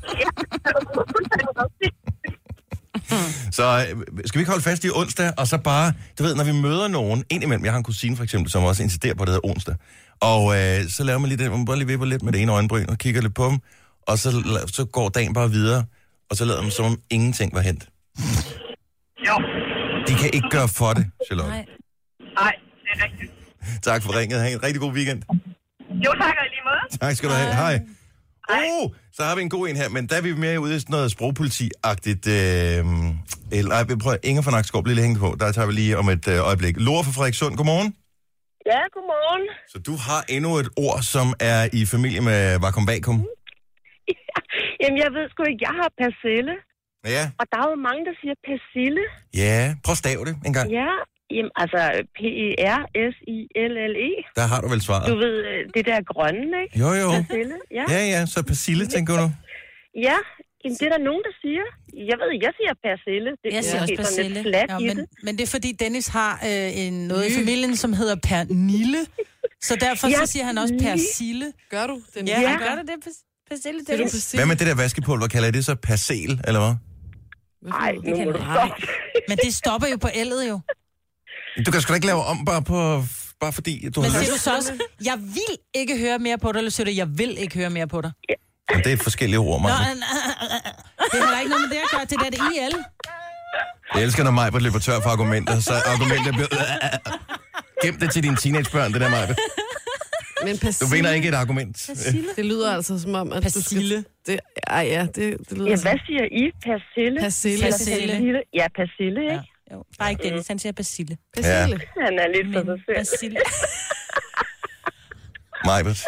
Så øh, skal vi ikke holde fast i onsdag, og så bare, du ved, når vi møder nogen, indimellem, jeg har en kusine for eksempel, som også insisterer på, at det hedder onsdag, og øh, så laver man lige det, man bare lige vipper lidt med det ene øjenbryn, og kigger lidt på dem, og så, så går dagen bare videre, og så lader man som om ingenting var hent. Jo, De kan ikke gøre for det, Charlotte. Nej. nej, det er rigtigt. Tak for ringet. Ha' en rigtig god weekend. Jo, tak og i lige måde. Tak skal du have. Hej. Oh, så har vi en god en her, men der er vi mere ude i sådan noget sprogpoliti-agtigt. Øh, eller, ej, vi prøver Inger fra Nakskov, lige hængt på. Der tager vi lige om et øh, øjeblik. Lore fra Frederikssund, godmorgen. Ja, godmorgen. Så du har endnu et ord, som er i familie med vakuum vakuum. Jamen, jeg ved sgu ikke, jeg har persille. Ja, Og der er jo mange, der siger persille. ja. Prøv at stave det en gang. Ja, jamen, altså P E R S I L L E. Der har du vel Du svaret. ved, øh, det der grønne, ikke? Jo, jo. Persille, ja. Ja, ja, så persille, tænker du. Ja, jamen, det er der nogen, der siger. Jeg ved, jeg siger persille. Det Jeg siger er også måske sådan lidt persille. flat Ja, i men, det. men det er fordi Dennis har øh, en, noget i familien, som hedder pernille. Så derfor Ja, så siger han også persille. Gør du? Den Ja, Ja. han gør Gør det det? Pers- Persille, Siger det du er præcis? Hvad med det der vaskepulver? Kalder I det så persel, eller hvad? Nej, nu må du man stoppe. Men det stopper jo på L'et jo. Du kan sgu da ikke lave om bare, på, bare fordi du Men har siger du lyst. så også, jeg vil ikke høre mere på dig, eller siger du, jeg vil ikke høre mere på dig? Men det er forskellige ord, Nå, Maja. øh, øh, øh, det har da ikke noget med det at gøre, det der det I L. Jeg elsker, når Maja løber tør for argumenter, så argumenter bliver... Gem det til dine teenagebørn, det der, Maja. Men persille, Du vinder ikke et argument. Persille? det lyder altså som om, at Persille. du skal... Det, ej, ja, det, det lyder Ja, som... hvad siger I? Persille? Persille. Eller Persille. persille? Ja, persille, ikke? Ja. Jo, bare ikke Dennis, han siger Basille. Persille. Han er lidt for Men sig selv. Basille. Majbert.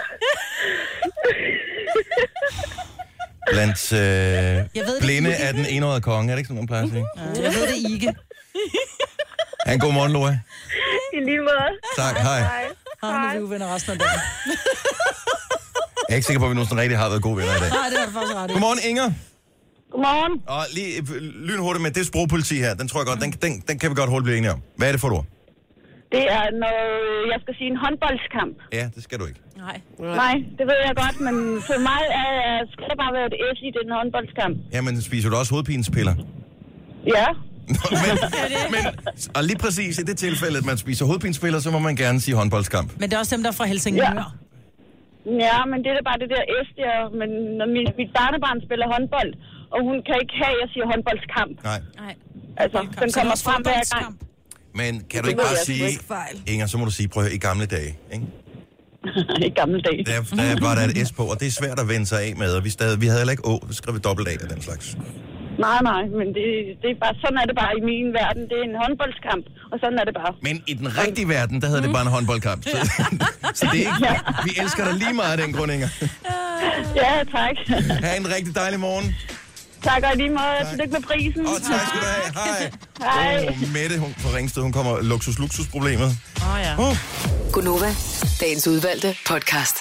Blandt øh, ved det blinde ikke. er den enårede konge. Er det ikke sådan, man plejer at sige? Jeg ved det ikke. Ha' en god morgen, Loa. I lige måde. Tak, hej. Hej. Har nu vi uvenner resten af dagen. Jeg er ikke sikker på, at vi nogensinde rigtig har været gode venner i dag. Nej, det har du faktisk ret i. Godmorgen, Inger. Godmorgen. Og lige øh, lynhurtigt med det sprogpoliti her. Den tror jeg godt, den, den, den kan vi godt hurtigt blive enige om. Hvad er det for et ord? Det er, når jeg skal sige en håndboldskamp. Ja, det skal du ikke. Nej. Nej, det ved jeg godt, men for mig er, skal der bare være et S i den håndboldskamp. Jamen, spiser du også hovedpinespiller? Ja. men, men, og lige præcis i det tilfælde, at man spiser hovedpinespiller, så må man gerne sige håndboldskamp. Men det er også dem, der er fra Helsingør. Ja. Ja, men det er da bare det der S der. Men når mit, mit barnebarn spiller håndbold, og hun kan ikke have, at jeg siger håndboldskamp. Nej. Nej. Altså, den Så er det kommer også frem hver gang. fodboldskamp. Men kan du Det ikke ved bare jeg sgu sige, ikke fejl. Inger, så må du sige, prøv at høre, i gamle dage, ikke? I gamle dage. Der, der var der et S på, og det er svært at vende sig af med, og vi, stadig, vi havde heller ikke Å, vi skrev dobbelt A af den slags. Nej, nej, men det, det er bare, sådan er det bare i min verden. Det er en håndboldskamp, og sådan er det bare. Men i den rigtige verden, der hedder det bare en håndboldkamp. Så, så det er ikke, vi elsker dig lige meget af den grund, Inger. Ja, tak. Ha' en rigtig dejlig morgen. Tak og i lige måde. Tillykke med prisen. Og tak skal du have. Hej. Hej. Oh, Mette hun, fra Ringsted, hun kommer luksus-luksus-problemet. Åh oh, ja. Oh. Gunova, dagens udvalgte podcast.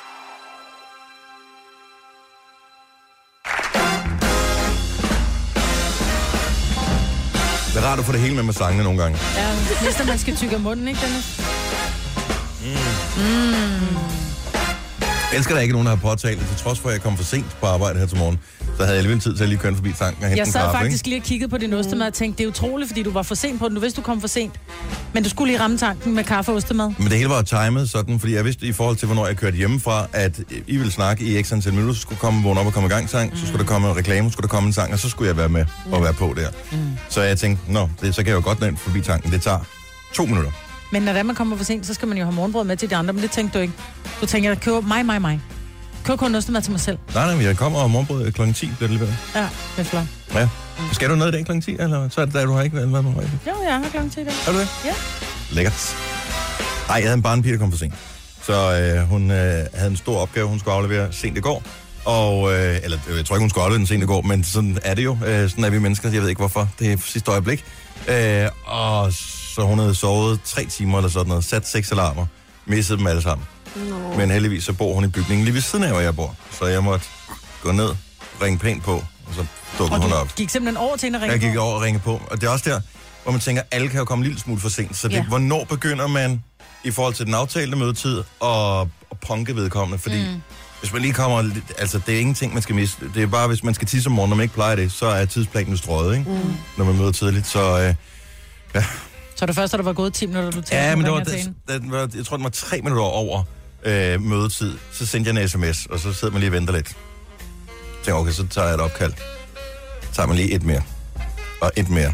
Det er rart at få det hele med med sangene nogle gange. Ja, næsten man skal tykke af munden, ikke, Dennis? Jeg elsker, der ikke er nogen, der har påtalt det, til trods for, at jeg kom for sent på arbejde her til morgen. Så havde jeg alligevel tid til at lige køre forbi tanken og hente Jeg en sad kaffe, faktisk ikke? lige og kiggede på din ostemad og tænkte, det er utroligt, fordi du var for sent på den. Du vidste, du kom for sent. Men du skulle lige ramme tanken med kaffe og ostemad. Men det hele var timet sådan, fordi jeg vidste i forhold til, hvornår jeg kørte hjemmefra, at I ville snakke i x antal minutter, så skulle komme vågne op og komme i gang sang, mm. så skulle der komme en reklame, så skulle der komme en sang, og så skulle jeg være med og Mm. være på der. Mm. Så jeg tænkte, nå, det, så kan jeg jo godt nå ind forbi tanken. Det tager to minutter. Men når man kommer for sent, så skal man jo have morgenbrød med til de andre, men det tænkte du ikke. Du tænker, jeg køber mig, mig, mig. Køber kun ostemad til mig selv. Nej, nej, men jeg kommer og morgenbrød klokken ti, bliver det leveret. Ja, det er flot. Ja. Skal du noget i dag klokken ti, eller så er det der, du har ikke været med mig? Jo, jeg har klokken ti i dag. Er du det? Ja. Lækkert. Ej, jeg havde en barnepige, der kom for sent. Så øh, hun øh, havde en stor opgave, hun skulle aflevere sent i går. Og, øh, eller jeg tror ikke, hun skulle aflevere den sent i går, men sådan er det jo. Øh, sådan er vi mennesker, jeg ved ikke hvorfor. Det er sidste øjeblik. Øh, og så hun havde sovet tre timer eller sådan noget, sat seks alarmer, misset dem alle sammen. No. Men heldigvis så bor hun i bygningen lige ved siden af, hvor jeg bor. Så jeg måtte gå ned, ringe pænt på, og så dukkede Og hun du op. gik simpelthen over til hende og ringede Jeg gik på. over og ringe på, og det er også der, hvor man tænker, alle kan jo komme en lille smule for sent. Så det, Ja. hvornår begynder man i forhold til den aftalte mødetid at, at punke vedkommende? Fordi mm. hvis man lige kommer, lidt- altså det er ingenting, man skal miste. Det er bare, hvis man skal tisse om morgenen, når man ikke plejer det, så er tidsplanen strøget, ikke? Mm. Når man møder tidligt. Så øh, ja, Så det første, der var gået ti minutter, du tænkte, ja, men det var, ringer til det, hende. det var, jeg tror, det var tre minutter over øh, mødetid. Så sendte jeg en sms, og så sidder man lige og venter lidt. Jeg tænker, okay, så tager jeg et opkald. Så tager man lige et mere. Og et mere.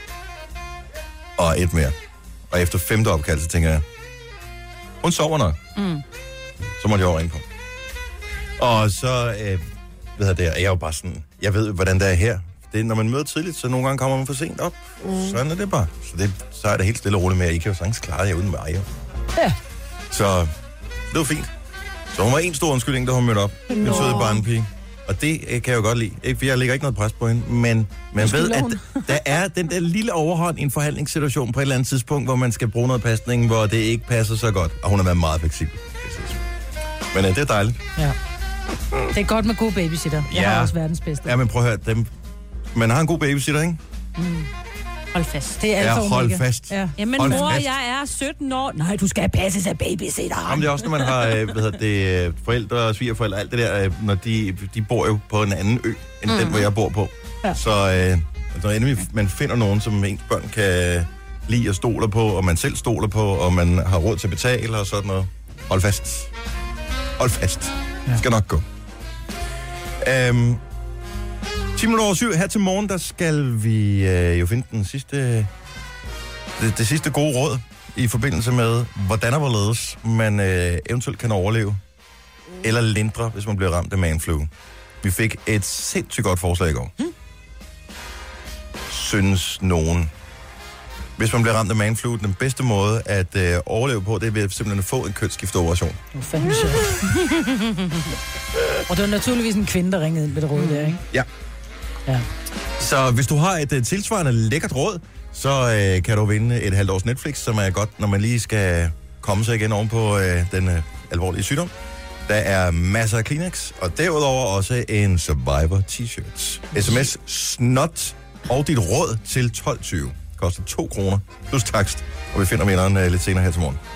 Og et mere. Og efter femte opkald, så tænker jeg, hun sover nok. Mm. Så må jeg over ind på. Og så, øh, ved jeg det, jeg er jo bare sådan, jeg ved, hvordan det er her. Det er, når man møder tidligt, så nogle gange kommer man for sent op. Mm. Sådan er det bare. Så, det, så er det helt stille og roligt med, at I kan jo sagtens klare jer uden mig. Jo. Ja. Så det var fint. Så hun var en stor undskyldning, da hun mødte op. En søde barnepige. Og det øh, kan jeg jo godt lide. Ikke, for jeg lægger ikke noget pres på hende. Men man ved, at der er den der lille overhånd i en forhandlingssituation på et eller andet tidspunkt, hvor man skal bruge noget pasning, hvor det ikke passer så godt. Og hun har været meget fleksibel. Men øh, det er dejligt. Ja. Det er godt med gode babysitter. Jeg Ja. har også verdens bedste. Ja, men prøv at høre. Dem... Man har en god babysitter, ikke? Hold fast. Det er alfa Ja, og hold omega. fast. Ja. Jamen Hold mor, fast. jeg er sytten år. Nej, du skal passe af babysitter. Jamen, det er også, når man har øh, hvad hedder det, øh, forældre og svigerforældre, alt det der, øh, når de, de bor jo på en anden ø, end mm. den, hvor jeg bor på. Ja. Så øh, når endelig man finder nogen, som ens børn kan lide og stoler på, og man selv stoler på, og man har råd til at betale og sådan noget. Hold fast. Hold fast. Det skal nok gå. Øhm, ti minutter over syv. Her til morgen, der skal vi øh, jo finde den sidste, det, det sidste gode råd i forbindelse med, hvordan og hvorledes man øh, eventuelt kan overleve, eller lindre, hvis man bliver ramt af manflu. Vi fik et sindssygt godt forslag i går. Hmm. Synes nogen. Hvis man bliver ramt af manflu, den bedste måde at øh, overleve på, det er ved simpelthen at få en kønsskifteoperation. Det var fandme sjovt. Og det var naturligvis en kvinde, der ringede ind med det råd der, ikke? Ja. Ja. Så hvis du har et uh, tilsvarende lækkert råd, så uh, kan du vinde et halvt års Netflix, som er godt, når man lige skal komme sig igen oven på uh, den uh, alvorlige sygdom. Der er masser af Kleenex, og derudover også en Survivor t-shirt. Sms SNOT og dit råd til tolv tyve. Koster to kroner plus takst, og vi finder vinderen uh, lidt senere her til morgen.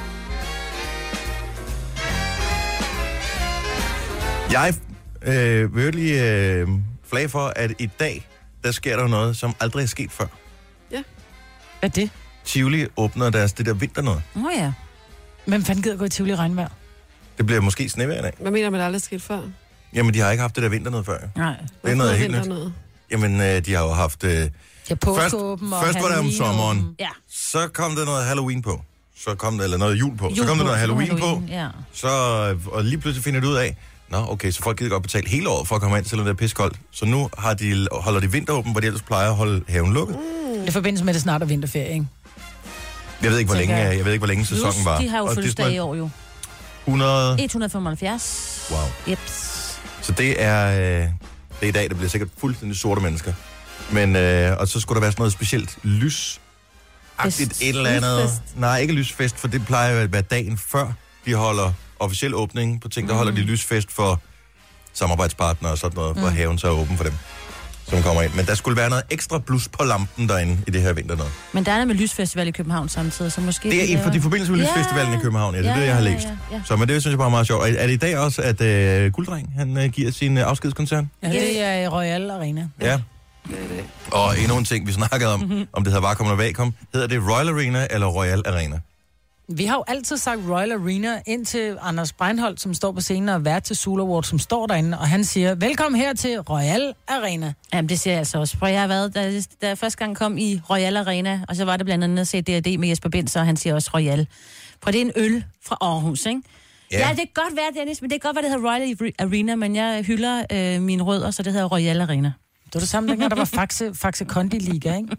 Jeg øh, vil lige øh, flage for, at i dag, der sker der noget, som aldrig er sket før. Ja. Hvad er det? Tivoli åbner deres det der vinter noget. Åh oh, ja. Hvem fanden gider gå i Tivoli i regnvejr? Det bliver måske snevejr i dag. Hvad mener man, der aldrig er sket før? Jamen, de har ikke haft det der vinter noget før. Nej. Det er noget helt nyt. Noget? Jamen, øh, de har jo haft... Øh, ja, påskeåben og først var der om sommeren. Ja. Så kom der noget Halloween på. Så kom der, eller noget jul på. Jul så kom der på, noget Halloween, Halloween på. ja. Så, og lige pludselig finder du ud af, nå, okay, så folk gider godt betale hele året for at komme ind, selvom det er piskoldt. Så nu har de, holder de vinteråben, hvor de ellers plejer at holde haven lukket. Mm. I forbindelse med, det snart er vinterferie, ikke? Jeg ved ikke, hvor længe, jeg ved ikke, hvor længe sæsonen var. De har jo fødselsdag i år jo. hundrede... et hundrede femoghalvfjerds. Wow. Jeps. Så det er, øh, det er i dag, der bliver sikkert fuldstændig sorte mennesker. Men, øh, og så skulle der være sådan noget specielt lys. Agtigt et eller andet. Lysfest. Nej, ikke lysfest, for det plejer jo at være dagen før, de holder officiel åbning på ting, der mm. holder de lysfest for samarbejdspartnere og sådan noget, mm. for haven så er åben for dem, som kommer ind. Men der skulle være noget ekstra blus på lampen derinde i det her vinter noget. Men der er noget med lysfestival i København samtidig, så måske... Det er det for de forbindelse med ja. lysfestivalen i København, ja, det er ja, det, jeg har læst. Ja, ja, ja. Så men det synes jeg bare er meget sjovt. Er, er det i dag også, at øh, Gulddreng, han øh, giver sin øh, afskedskoncert? Ja, det er i Royal Arena. Ja. Og endnu en ting, vi snakkede om, mm-hmm. om det hedder Vakuum eller Vakuum. Hedder det Royal Arena eller Royal Arena? Vi har jo altid sagt Royal Arena, indtil Anders Breinholt, som står på scenen og er vært til Sula Award, som står derinde, og han siger, velkommen her til Royal Arena. Jamen, det siger jeg altså også. For jeg har været, da, da jeg første gang kom i Royal Arena, og så var det blandt andet at se D og D med Jesper Binds, og han siger også Royal. For det er en øl fra Aarhus, ikke? Ja, ja det kan godt være, Dennis, men det kan godt være, det hedder Royal Arena, men jeg hylder øh, mine rødder, så det hedder Royal Arena. Det var det samme, dengang der var Faxe, Faxe Kondi Liga, ikke?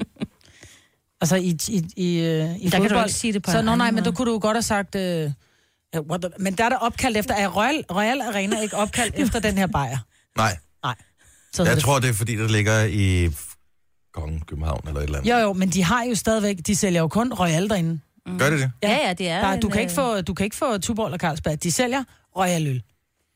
Altså i, i, i, i der fodbold. kan du ikke sige det på så, en nå, nej, anden men du kunne du godt have sagt... Øh, what the, men der er der opkaldt efter... Er Royal, Royal Arena ikke opkaldt efter den her bajer? Nej. Nej. Så jeg det tror, det er fordi, der ligger i Kongen, København eller et eller andet. Jo, jo, men de har jo stadigvæk... De sælger jo kun Royal derinde. Mm. Gør det det? Ja, ja, det er... Der, du, en, kan ikke få, du kan ikke få Tuborg eller Carlsberg. De sælger Royal øl.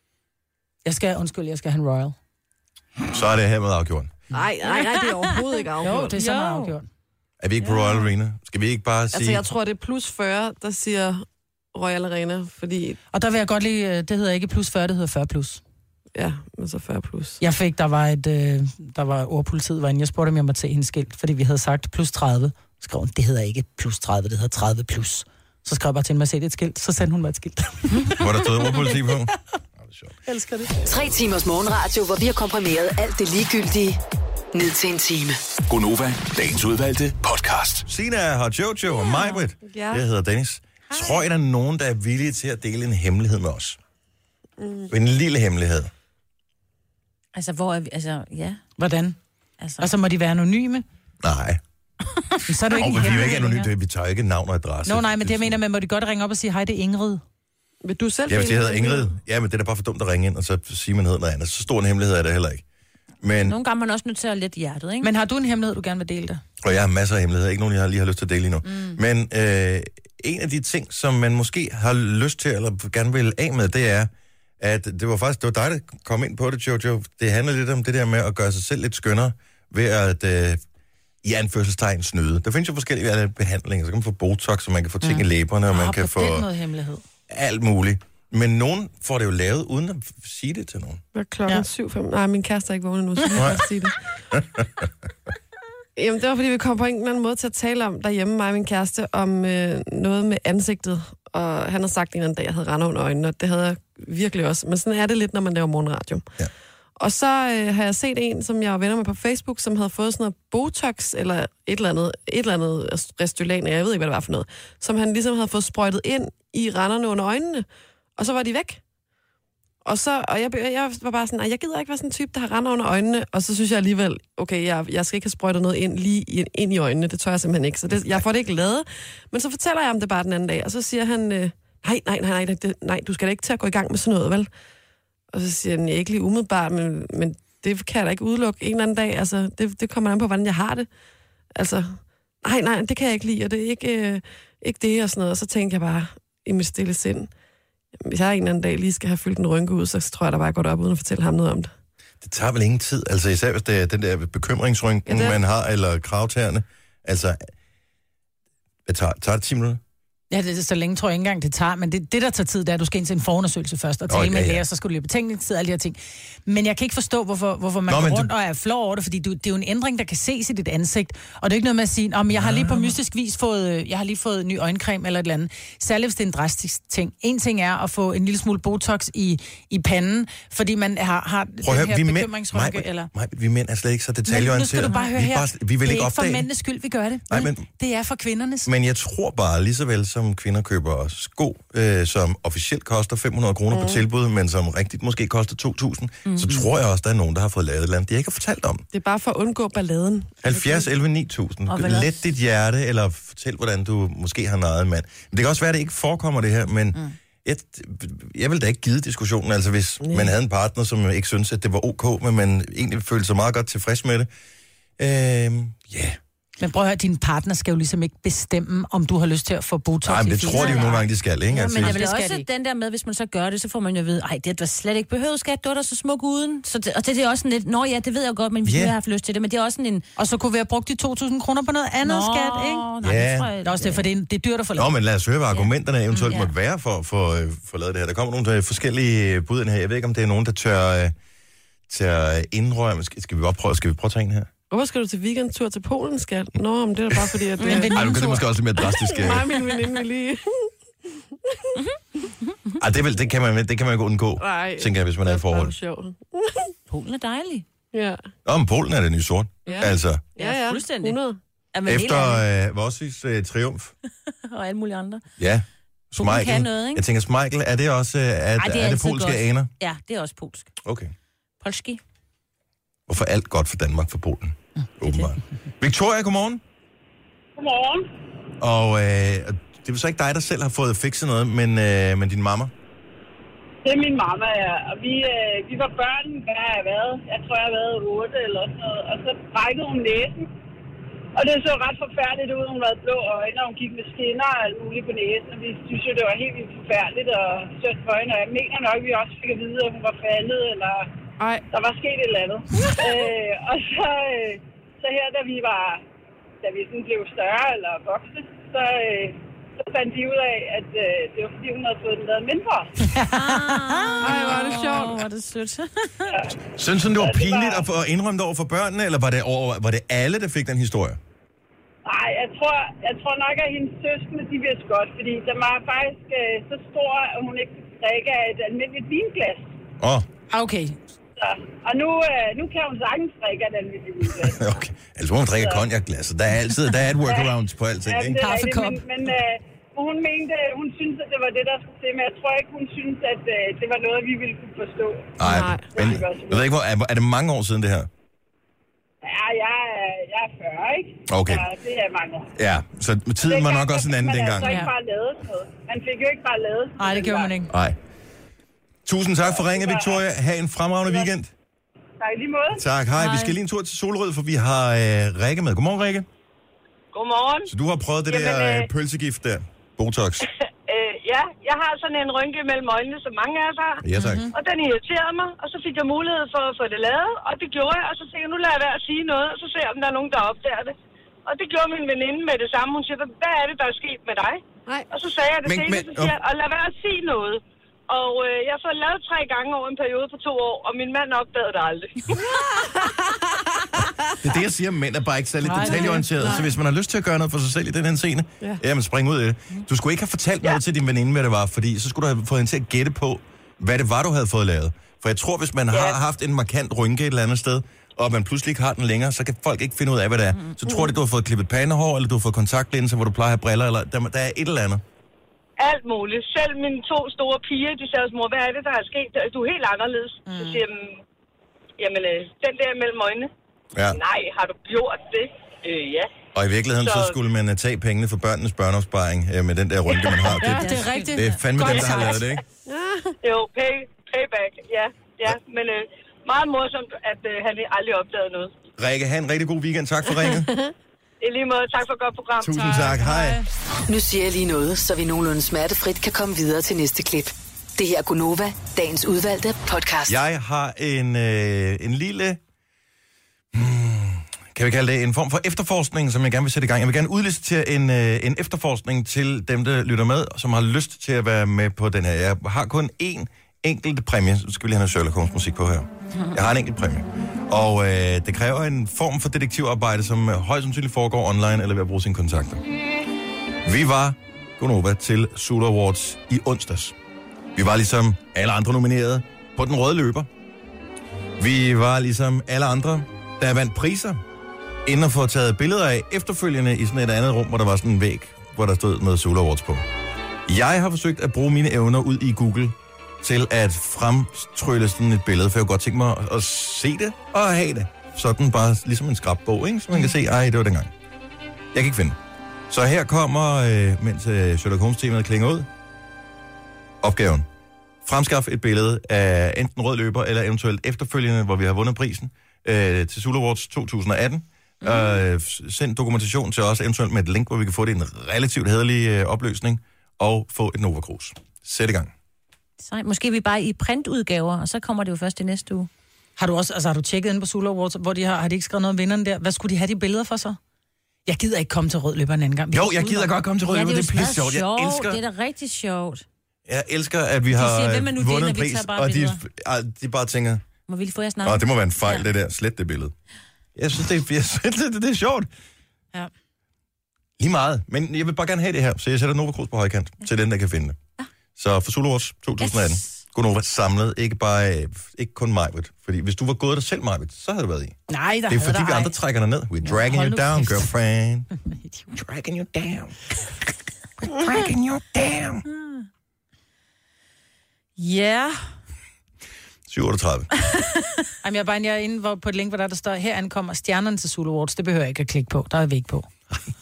Jeg skal... Undskyld, jeg skal have en Royal. Så er det her med afgjort. Nej, nej, nej, det er overhovedet ikke afgjort. Jo, det er så meget afgjort. Er vi ikke på Royal Arena? Skal vi ikke bare sige... Altså, jeg tror, det er plus fyrre, der siger Royal Arena, fordi... Og der vil jeg godt lide... Det hedder ikke plus fyrre, det hedder fyrre plus. Ja, men så fyrre plus. Jeg fik, der var et... Øh, der var ordpolitiet, var inde. Jeg spurgte, om jeg måtte se hendes skilt, fordi vi havde sagt plus tredive. Så skrev hun, det hedder ikke plus tredive, det hedder tredive plus. Så skrev jeg bare til hende, at se et skilt. Så sendte hun mig et skilt. Hvor der stod ordpoliti på? Jeg elsker det. Tre timers morgenradio, hvor vi har komprimeret alt det ligegyldige ned til en time. Gonova, dagens udvalgte podcast. Sina har Jojo og Majbrit. Ja. Jeg hedder Dennis. Hej. Tror I, der er nogen, der er villige til at dele en hemmelighed med os? Mm. En lille hemmelighed. Altså, hvor er vi... Altså, ja. Hvordan? Altså, altså må de være anonyme? Nej. Så er det ikke oh, vi er jo ikke anonyme. Vi tager ikke navn og adresse. Nå, nej, men det jeg mener med, må de godt ringe op og sige, hej, det er Ingrid. Vil du selv... Ja, hvis det hedder Ingrid. Ja, men det er da bare for dumt at ringe ind, og så sige, man hedder noget andet. Så stor en hemmelighed er det heller ikke. Men... Nogle gange er man også nødt til at lette hjertet, ikke? Men har du en hemmelighed, du gerne vil dele det? Og jeg har masser af hemmeligheder. Ikke nogen, jeg lige har lyst til at dele endnu. Mm. Men øh, en af de ting, som man måske har lyst til, eller gerne vil af med, det er, at det var faktisk, det var dig, der kom ind på det, Jojo. Det handler lidt om det der med at gøre sig selv lidt skønnere, ved at øh, i anførselstegn snyde. Der findes jo forskellige behandlinger. Så kan man få botox, så man kan få ting mm. i læberne, og man ah, kan få noget hemmelighed. Alt muligt. Men nogen får det jo lavet, uden at sige det til nogen. Hvad klokken ja. syv fem? Nej, min kæreste er ikke vågnet nu, så jeg kan sige det. Jamen, det var, fordi vi kom på en eller anden måde til at tale om derhjemme, mig og min kæreste, om øh, noget med ansigtet. Og han har sagt en eller anden dag, at jeg havde render under øjnene, og det havde jeg virkelig også. Men sådan er det lidt, når man laver morgenradio. Ja. Og så øh, har jeg set en, som jeg var venner med på Facebook, som havde fået sådan noget Botox, eller et eller andet, et eller andet Restylane, jeg ved ikke, hvad det var for noget, som han ligesom havde fået sprøjtet ind i randerne under øjnene, og så var de væk. Og så, og jeg, jeg var bare sådan, jeg gider ikke være sådan en type, der har render under øjnene, og så synes jeg alligevel, okay, jeg, jeg skal ikke have sprøjtet noget ind lige ind i øjnene, det tør jeg simpelthen ikke, så det, jeg får det ikke lavet. Men så fortæller jeg om det bare den anden dag, og så siger han, øh, nej, nej, nej, nej, det, nej, du skal da ikke til at gå i gang med sådan noget, vel? Og så siger han, jeg er ikke lige umiddelbart, men, men det kan jeg da ikke udelukke en eller anden dag, altså, det, det kommer an på, hvordan jeg har det. Altså, nej, nej, det kan jeg ikke lide, og det er ikke, øh, ikke det, og sådan noget. Og så tænkte jeg bare i mit stille sind, hvis jeg en eller anden dag lige skal have fyldt en rynke ud, så tror jeg, der bare går op uden at fortælle ham noget om det. Det tager vel ingen tid, altså især hvis det er den der bekymringsrynken, ja, man har, eller kravtæerne. Altså, hvad tager, tager det ti minutter? Ja, det er så længe tror jeg ikke engang, det tager. Men det, det der tager tid, det er, at du skal ind til en forundersøgelse først, og tale okay, med en læge, ja. Så skal du lige betænkningstid og alle de her ting. Men jeg kan ikke forstå, hvorfor, hvorfor man Nå, går rundt du... og er flov over det, fordi du, det er jo en ændring, der kan ses i dit ansigt. Og det er ikke noget med at sige, om jeg har lige på mystisk vis fået, jeg har lige fået ny øjencreme eller et eller andet. Særligt hvis det er en drastisk ting. En ting er at få en lille smule Botox i, i panden, fordi man har, har den høre, her vi bekymringsrynke. Mænd, eller... mig, vi mænd er slet ikke så detaljeorienterede. Nu skal du bare høre vi her. Bare, vi vil det ikke er ikke opdage. for mændenes skyld, vi gør det. Nej, men... Det er for kvindernes. Men jeg tror bare, lige så vel som kvinder køber sko, øh, som officielt koster fem hundrede kroner mm. på tilbud, men som rigtigt måske koster to tusind, mm. så tror jeg også, der er nogen, der har fået lavet et eller andet, de ikke har fortalt om. Det er bare for at undgå balladen. halvfjerds elleve ni tusind. Let dit hjerte, eller fortæl, hvordan du måske har naret en mand. Men det kan også være, at det ikke forekommer det her, men mm. jeg, jeg vil da ikke give diskussionen, altså hvis mm. man havde en partner, som ikke syntes, at det var ok, men man egentlig følte sig meget godt tilfreds med det. Øh, ja... Yeah. Men prøv at høre, din partner skal jo ligesom ikke bestemme, om du har lyst til at få Botox. Nej, men det tror de jo nogle gange, de skal, ikke? Ja, altså, men det er vel også den der med, hvis man så gør det, så får man jo at vide, ej, det var slet ikke behøvet, skat, du var da så smuk uden. Så det, og det, det er også sådan lidt, nå ja, det ved jeg godt, men vi yeah. har haft lyst til det, men det er også sådan en... Og så kunne vi have brugt de to tusind kroner på noget andet, nå, skat, ikke? Nej, ja. det tror jeg... Det er også det, for det er, det er dyrt at få lavet. Nå, men lad os høre, hvad argumenterne eventuelt ja. måtte være for, for, for at lave det her. Der kommer nogle forskellige bud her. Jeg ved ikke, om det er nogen, der tør, tør indrømme. Skal, skal vi bare prøve, skal vi prøve at tage en her? Hvorfor skal du til weekendtur til Polen, skat? Nå, men det er da bare fordi, at... Ej, du kan det måske også lidt mere drastisk. Nej, min veninde vil lige... Ej, det, vel, det, kan man, det kan man ikke undgå, Nej, tænker jeg, hvis man er i forhold. Det er sjovt. Polen er dejlig. Ja. Nå, men Polen er det nye sort. Ja. Altså. Ja, ja, fuldstændig. hundrede. Efter øh, Vossis øh, triumf. Og alle mulige andre. Ja. Polen kan noget, ikke? Jeg tænker, Smeichel, er det også øh, er, Ej, det er, er det polske godt. Aner? Ja, det er også polsk. Okay. Polski. Hvorfor alt godt for Danmark for Polen? Mm, åbenbart. Victoria, godmorgen. Godmorgen. Og øh, det er så ikke dig, der selv har fået fikset noget, men, øh, men din mamma? Det er min mamma, ja. Og vi, øh, vi var børn, hvad har jeg været? Jeg tror, jeg har været otte eller sådan noget. Og så brækkede hun næsen. Og det så ret forfærdeligt ud. Hun havde blå øjne, og hun gik med skinner og alt muligt på næsen. Og vi synes jo, det var helt vildt forfærdeligt og sødt for hende. Og jeg mener nok, at vi også fik at vide, at hun var faldet, eller Ej. der var sket et eller andet. øh, og så, øh, så her, da vi var, da vi sådan blev større eller voksne, så... Øh, så fandt de ud af, at øh, det var fordi, hun havde fået den lavet mindre. Ej, hvor er det sjovt. Hvor er det sødt. Ja. Synes du, det var pinligt at få indrømme det over for børnene, eller var det, over, var det alle, der fik den historie? Nej, jeg tror, jeg tror nok, at hendes søskende, de vidste godt, fordi den var faktisk øh, så stor, at hun ikke kunne drikke af et almindeligt vinglas. Åh. Oh. Okay. Så, og nu, øh, nu kan hun sagtens drikke af et almindeligt vinglas. Okay, altså hun drikker cognac-glas, så der er altid der er et workaround på alting, ja, ikke? Det er rigtigt, men, men øh, hun mente, hun syntes, at det var det, der skulle til, men jeg tror ikke, hun syntes, at øh, det var noget, vi ville kunne forstå. Nej, men jeg ved ikke, hvor, er, er det mange år siden det her? Ja, jeg er, jeg er fyrre, ikke? Okay. Så det er mange år. Ja, så tiden var nok også en anden dengang. Man altså ikke bare lavet noget. Man fik jo ikke bare lavet noget. Nej, det gjorde man ikke. Nej. Tusind tak for ringet, Victoria. Ha' en fremragende weekend. Tak, lige måde. Tak, hej. Vi skal lige en tur til Solrød, for vi har øh, Rikke med. Godmorgen, Rikke. Godmorgen. Så du har prøvet det Jamen, der øh... øh, pølsegift der, Botox. øh, ja, jeg har sådan en rynke mellem øjnene, som mange af os har. Ja, tak. Mm-hmm. Og den irriterede mig, og så fik jeg mulighed for at få det lavet, og det gjorde jeg. Og så tænkte jeg, nu lader jeg være at sige noget, og så ser jeg, om der er nogen, der opdager det. Og det gjorde min veninde med det samme. Hun siger, hvad er det, der er sket med dig? Nej. Og så sagde jeg det men, senere, men, så siger jeg, og lad være at sige noget. Og øh, jeg har fået lavet tre gange over en periode på to år, og min mand opdagede det aldrig. Det er det, jeg siger, mænd er bare ikke særlig detaljeorienteret. Så hvis man har lyst til at gøre noget for sig selv i den her scene, ja. Jamen spring ud i det. Du skulle ikke have fortalt ja. noget til din veninde, hvad det var, fordi så skulle du have fået hende til at gætte på, hvad det var, du havde fået lavet. For jeg tror, hvis man ja. har haft en markant rynke et eller andet sted, og man pludselig ikke har den længere, så kan folk ikke finde ud af, hvad det er. Så tror de, du har fået klippet pandehår, eller du har fået kontaktlinser, hvor du plejer at have briller, eller der, der er et eller andet. Alt muligt. Selv mine to store piger, de sagde, mor, hvad er det, der er sket? Du er helt anderledes. Mm. Så siger jeg, jamen, øh, den der mellem øjnene. Ja. Nej, har du gjort det? Øh, ja. Og i virkeligheden, så, så skulle man tage pengene for børnenes børneopsparing øh, med den der runde, man har. Ja, det er rigtigt. Det er fandme dem, der har lavet det, ikke? Jo, pay, payback, ja. ja. Men øh, meget morsomt, at øh, han aldrig opdagede noget. Rikke, have en rigtig god weekend. Tak for ringet. I lige måde, tak for et godt program. Tusind tak, hej. Nu siger jeg lige noget, så vi nogenlunde smertefrit kan komme videre til næste klip. Det her er Gunova, dagens udvalgte podcast. Jeg har en, øh, en lille... Hmm, kan vi kalde det en form for efterforskning, som jeg gerne vil sætte i gang. Jeg vil gerne udlicitere en, øh, en efterforskning til dem, der lytter med, som har lyst til at være med på den her. Jeg har kun én enkelt præmie. Så skal vi lige have noget Sherlock Holmes musik på her. Jeg har en enkelt præmie. Og øh, det kræver en form for detektivarbejde, som højst sandsynligt foregår online eller ved at bruge sine kontakter. Vi var Gunova til Zulu Awards i onsdags. Vi var ligesom alle andre nomineret på den røde løber. Vi var ligesom alle andre, der vandt priser, inden at få taget billeder af efterfølgende i sådan et andet rum, hvor der var sådan en væg, hvor der stod noget Zulu Awards på. Jeg har forsøgt at bruge mine evner ud i Google til at fremtrylle sådan et billede, for jeg kunne godt tænke mig at se det og have det. Sådan bare ligesom en skrabbog, ikke? Så man kan se, ej, det var dengang. Jeg kan ikke finde. Så her kommer, øh, mens øh, Sherlock Holmes-temaet klinger ud, opgaven. Fremskaf et billede af enten rød løber eller eventuelt efterfølgende, hvor vi har vundet prisen øh, til Zulu Awards to tusind atten. Mm. Øh, send dokumentation til os, eventuelt med et link, hvor vi kan få det i en relativt hæderlig øh, opløsning, og få et Nova Cruz. Sæt i gang. Så måske vi bare i printudgaver, og så kommer det jo først i næste uge. Har du også, altså har du tjekket ind på Zulu Awards, hvor de har, har de ikke skrevet noget om vinderne der? Hvad skulle de have de billeder for så? Jeg gider ikke komme til rød løber en anden gang. Vi jo, jeg gider godt komme til rød løber, ja, det er, det er pisse sjovt. Jeg elsker... Det er da rigtig sjovt. Jeg elsker, at vi har de siger, vundet en pris, og de, de bare tænker... Må vi lige få jer snart? Åh, det må være en fejl, ja. Det der. Slet det billede. Jeg synes, det er, jeg synes, det, det, det er sjovt. Ja. Lige meget. Men jeg vil bare gerne have det her, så jeg sætter Nova Cruz på højkant, ja. Til den, der kan finde det. Ja. Så for Zulu Awards to tusind atten, yes. Gunova samlet, ikke bare, ikke kun Majbet. Fordi hvis du var gået der selv, Majbet, så havde det været i. Nej, der det er fordi, der vi andre trækker dig ned. We're dragging you down, girlfriend. Dragging you down. We're dragging you down. Ja. Yeah. syv otteogtredive. Jamen, jeg er bare jeg er inde på et link, hvor der, der står, her ankommer stjernerne til Zulu Awards. Det behøver jeg ikke at klikke på. Der er væk på.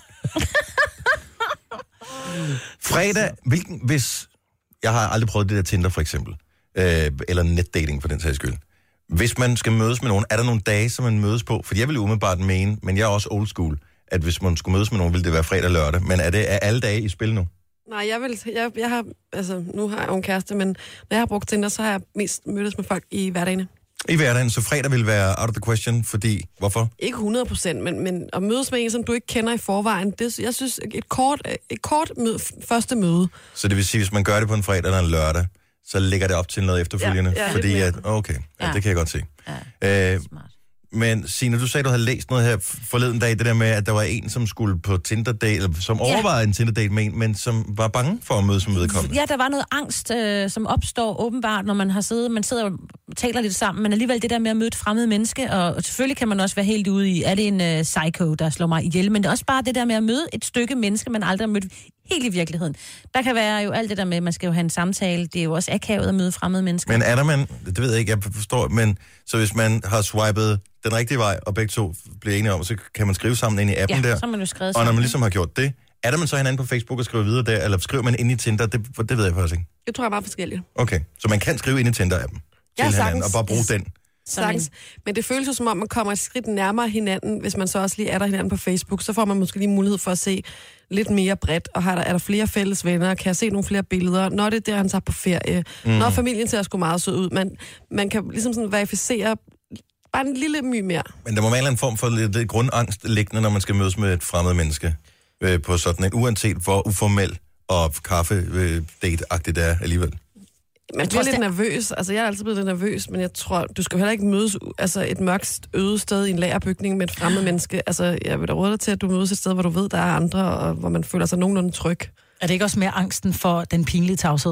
Fredag, hvilken, hvis... Jeg har aldrig prøvet det der Tinder, for eksempel. Øh, eller netdating, for den sags skyld. Hvis man skal mødes med nogen, er der nogle dage, som man mødes på? For jeg vil umiddelbart mene, men jeg er også old school, at hvis man skulle mødes med nogen, ville det være fredag og lørdag. Men er det er alle dage i spil nu? Nej, jeg vil, jeg, jeg har, altså, nu har jeg jo en kæreste, men når jeg har brugt Tinder, så har jeg mest mødtes med folk i hverdagene. I hverdagen, så fredag vil være out of the question, fordi, hvorfor? Ikke hundrede procent, men, men at mødes med en, som du ikke kender i forvejen, det, jeg synes, et kort, et kort møde, første møde. Så det vil sige, hvis man gør det på en fredag eller en lørdag, så ligger det op til noget efterfølgende, ja, ja, fordi at, okay, ja, ja. Det kan jeg godt se. Ja, øh, men Signe, du sagde, du havde læst noget her forleden dag, det der med, at der var en, som skulle på Tinder-date, eller som overvejede ja. en Tinder-date med en, men som var bange for at møde som vedkommende. Ja, der var noget angst, øh, som opstår åbenbart, når man har siddet, man sidder og taler lidt sammen, men alligevel det der med at møde et fremmed menneske, og, og selvfølgelig kan man også være helt ude i, er det en øh, psycho, der slår mig ihjel, men det er også bare det der med at møde et stykke menneske, man aldrig har mødt helt i virkeligheden. Der kan være jo alt det der med, man skal jo have en samtale, det er jo også akavet at møde fremmede mennesker. Men er der man, det ved jeg ikke, jeg forstår, men så hvis man har swipet den rigtige vej, og begge to bliver enige om, så kan man skrive sammen ind i appen ja, der. Så man jo skrevet og når man ligesom har gjort det, er der man så hinanden på Facebook og skriver videre der, eller skriver man ind i Tinder? Det, det ved jeg faktisk ikke. Det tror jeg er meget forskelligt. Okay, så man kan skrive ind i Tinder-appen ja, til sagtens. hinanden, og bare bruge den. Sagtens. Men det føles jo som om, man kommer et skridt nærmere hinanden, hvis man så også lige er der hinanden på Facebook, så får man måske lige mulighed for at se lidt mere bredt, og har der, er der flere fælles venner, kan jeg se nogle flere billeder, når det er der, han tager på ferie, mm. når familien ser sgu meget sød ud. Man, man kan ligesom sådan verificere bare en lille my mere. Men der må være en form for lidt, lidt grundangst liggende, når man skal mødes med et fremmed menneske øh, på sådan en, uanset hvor uformel og kaffe-date-agtigt det er alligevel. Man bliver lidt det... nervøs. Altså, jeg er altid blevet lidt nervøs, men jeg tror, du skal heller ikke mødes altså, et mørkt øde sted i en lagerbygning med et fremmed menneske. Altså, jeg vil da råde dig til, at du mødes et sted, hvor du ved, der er andre, og hvor man føler sig nogenlunde tryg. Er det ikke også mere angsten for den pinlige tavshed?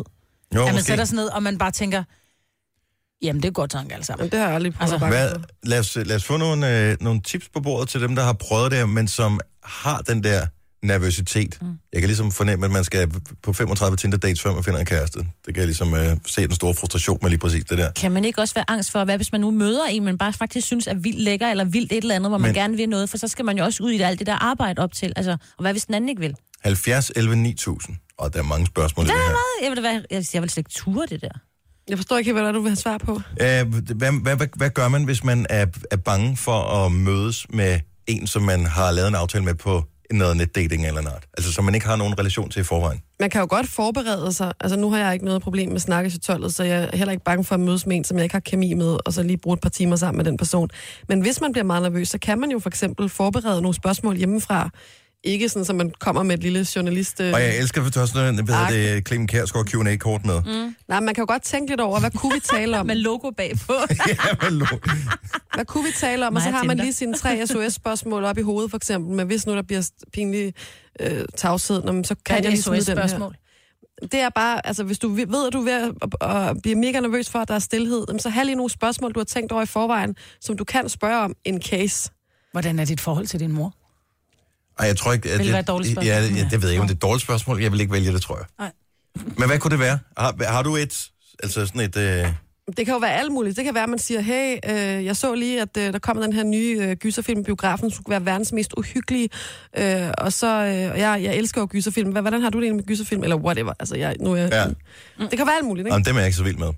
Jo, at man måske. sætter sig ned, og man bare tænker, jamen det er godt tanke alle sammen. Jamen, det har jeg aldrig prøvet Altså, at Hvad, lad, os, lad os få nogle, øh, nogle tips på bordet til dem, der har prøvet det, men som har den der nervøsitet. Mm. Jeg kan ligesom fornemme, at man skal på femogtredive Tinder-dates, før man finder en kæreste. Det kan jeg ligesom øh, se den store frustration med lige præcis det der. Kan man ikke også være angst for, hvad hvis man nu møder en, man bare faktisk synes er vildt lækker, eller vildt et eller andet, hvor man Men- gerne vil noget, for så skal man jo også ud i det, alt det der arbejde op til. Altså, og hvad hvis den anden ikke vil? halvfjerds elleve ni tusind. Og der er mange spørgsmål i det her. Jeg vil, jeg, jeg, jeg vil slet ikke ture det der. Jeg forstår ikke, hvad der er, du vil have svar på. Øh, hvad, hvad, hvad, hvad gør man, hvis man er, er bange for at mødes med en, som man har lavet en aftale med på noget netdating eller noget? Altså, som man ikke har nogen relation til i forvejen. Man kan jo godt forberede sig. Altså, nu har jeg ikke noget problem med snakke til tolvet, så jeg er heller ikke bange for at mødes med en, som jeg ikke har kemi med, og så lige bruge et par timer sammen med den person. Men hvis man bliver meget nervøs, så kan man jo for eksempel forberede nogle spørgsmål hjemmefra. Ikke sådan, at man kommer med et lille journalist... Øh... Og jeg elsker, at du har sådan noget, hvad hedder det, Clemen Kjærsgaard Q and A-kort med. Mm. Nej, man kan jo godt tænke lidt over, hvad kunne vi tale om? Med logo bagpå. Ja, med logo. Hvad kunne vi tale om? Og så Mig og har man Tinder. lige sine tre S O S-spørgsmål op i hovedet, for eksempel. Men hvis nu der bliver pinlig øh, tavshed, nå, men så kan Hvad er jeg lige det smide den her. spørgsmål? Det er bare, altså hvis du ved, at du er ved at, at blive mega nervøs for, at der er stillhed, jamen, så har lige nogle spørgsmål, du har tænkt over i forvejen, som du kan spørge om in case. Hvordan er dit forhold til din mor? Ej, jeg tror ikke... At Vil det det være et dårligt spørgsmål? Ja, ja, det ved jeg ikke, om det er et dårligt spørgsmål. Jeg vil ikke vælge det, tror jeg. Nej. Men hvad kunne det være? Har, har du et... Altså sådan et... Øh... Det kan jo være alt muligt. Det kan være, at man siger, hey, øh, jeg så lige, at øh, der kommer den her nye øh, gyserfilm i biografen, som skulle være verdens mest uhyggelige, øh, og så, øh, jeg, jeg elsker jo gyserfilm. Hvad, hvordan har du det egentlig med gyserfilm? Eller whatever. Altså, jeg, nu er jeg, Ja. mm. Det kan være alt muligt, ikke? Jamen, dem er jeg ikke så vild med.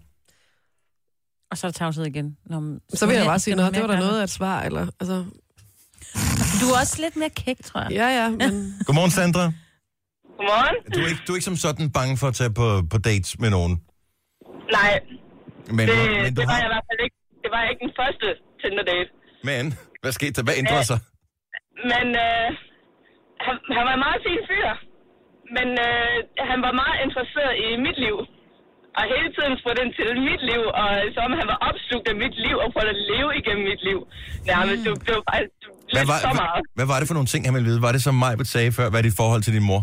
Og så er der tavshed igen. Nå, men, Så vil jeg bare sige skal noget. du Det var mere da gøre noget af et svar, eller... Altså, Du er også lidt mere kæk, tror jeg. ja, ja, men... Godmorgen, Sandra. Godmorgen. Du er ikke, du er ikke som sådan bange for at tage på, på dates med nogen. Nej, Men, det, men du det var har... jeg i hvert fald ikke. Det var ikke den første Tinder-date. Men, hvad skete der? Hvad ændrede sig? Men øh, han, han var en meget fin fyr. Men øh, han var meget interesseret i mit liv. Og hele tiden spurgte ind til mit liv, og som han var opslugt af mit liv, og prøvede at leve igennem mit liv. Ja, men det, det var bare Hvad lidt var, så meget. hvad, hvad var det for nogle ting, han ville vide? Var det, som Majbert sagde før, hvad er dit forhold til din mor?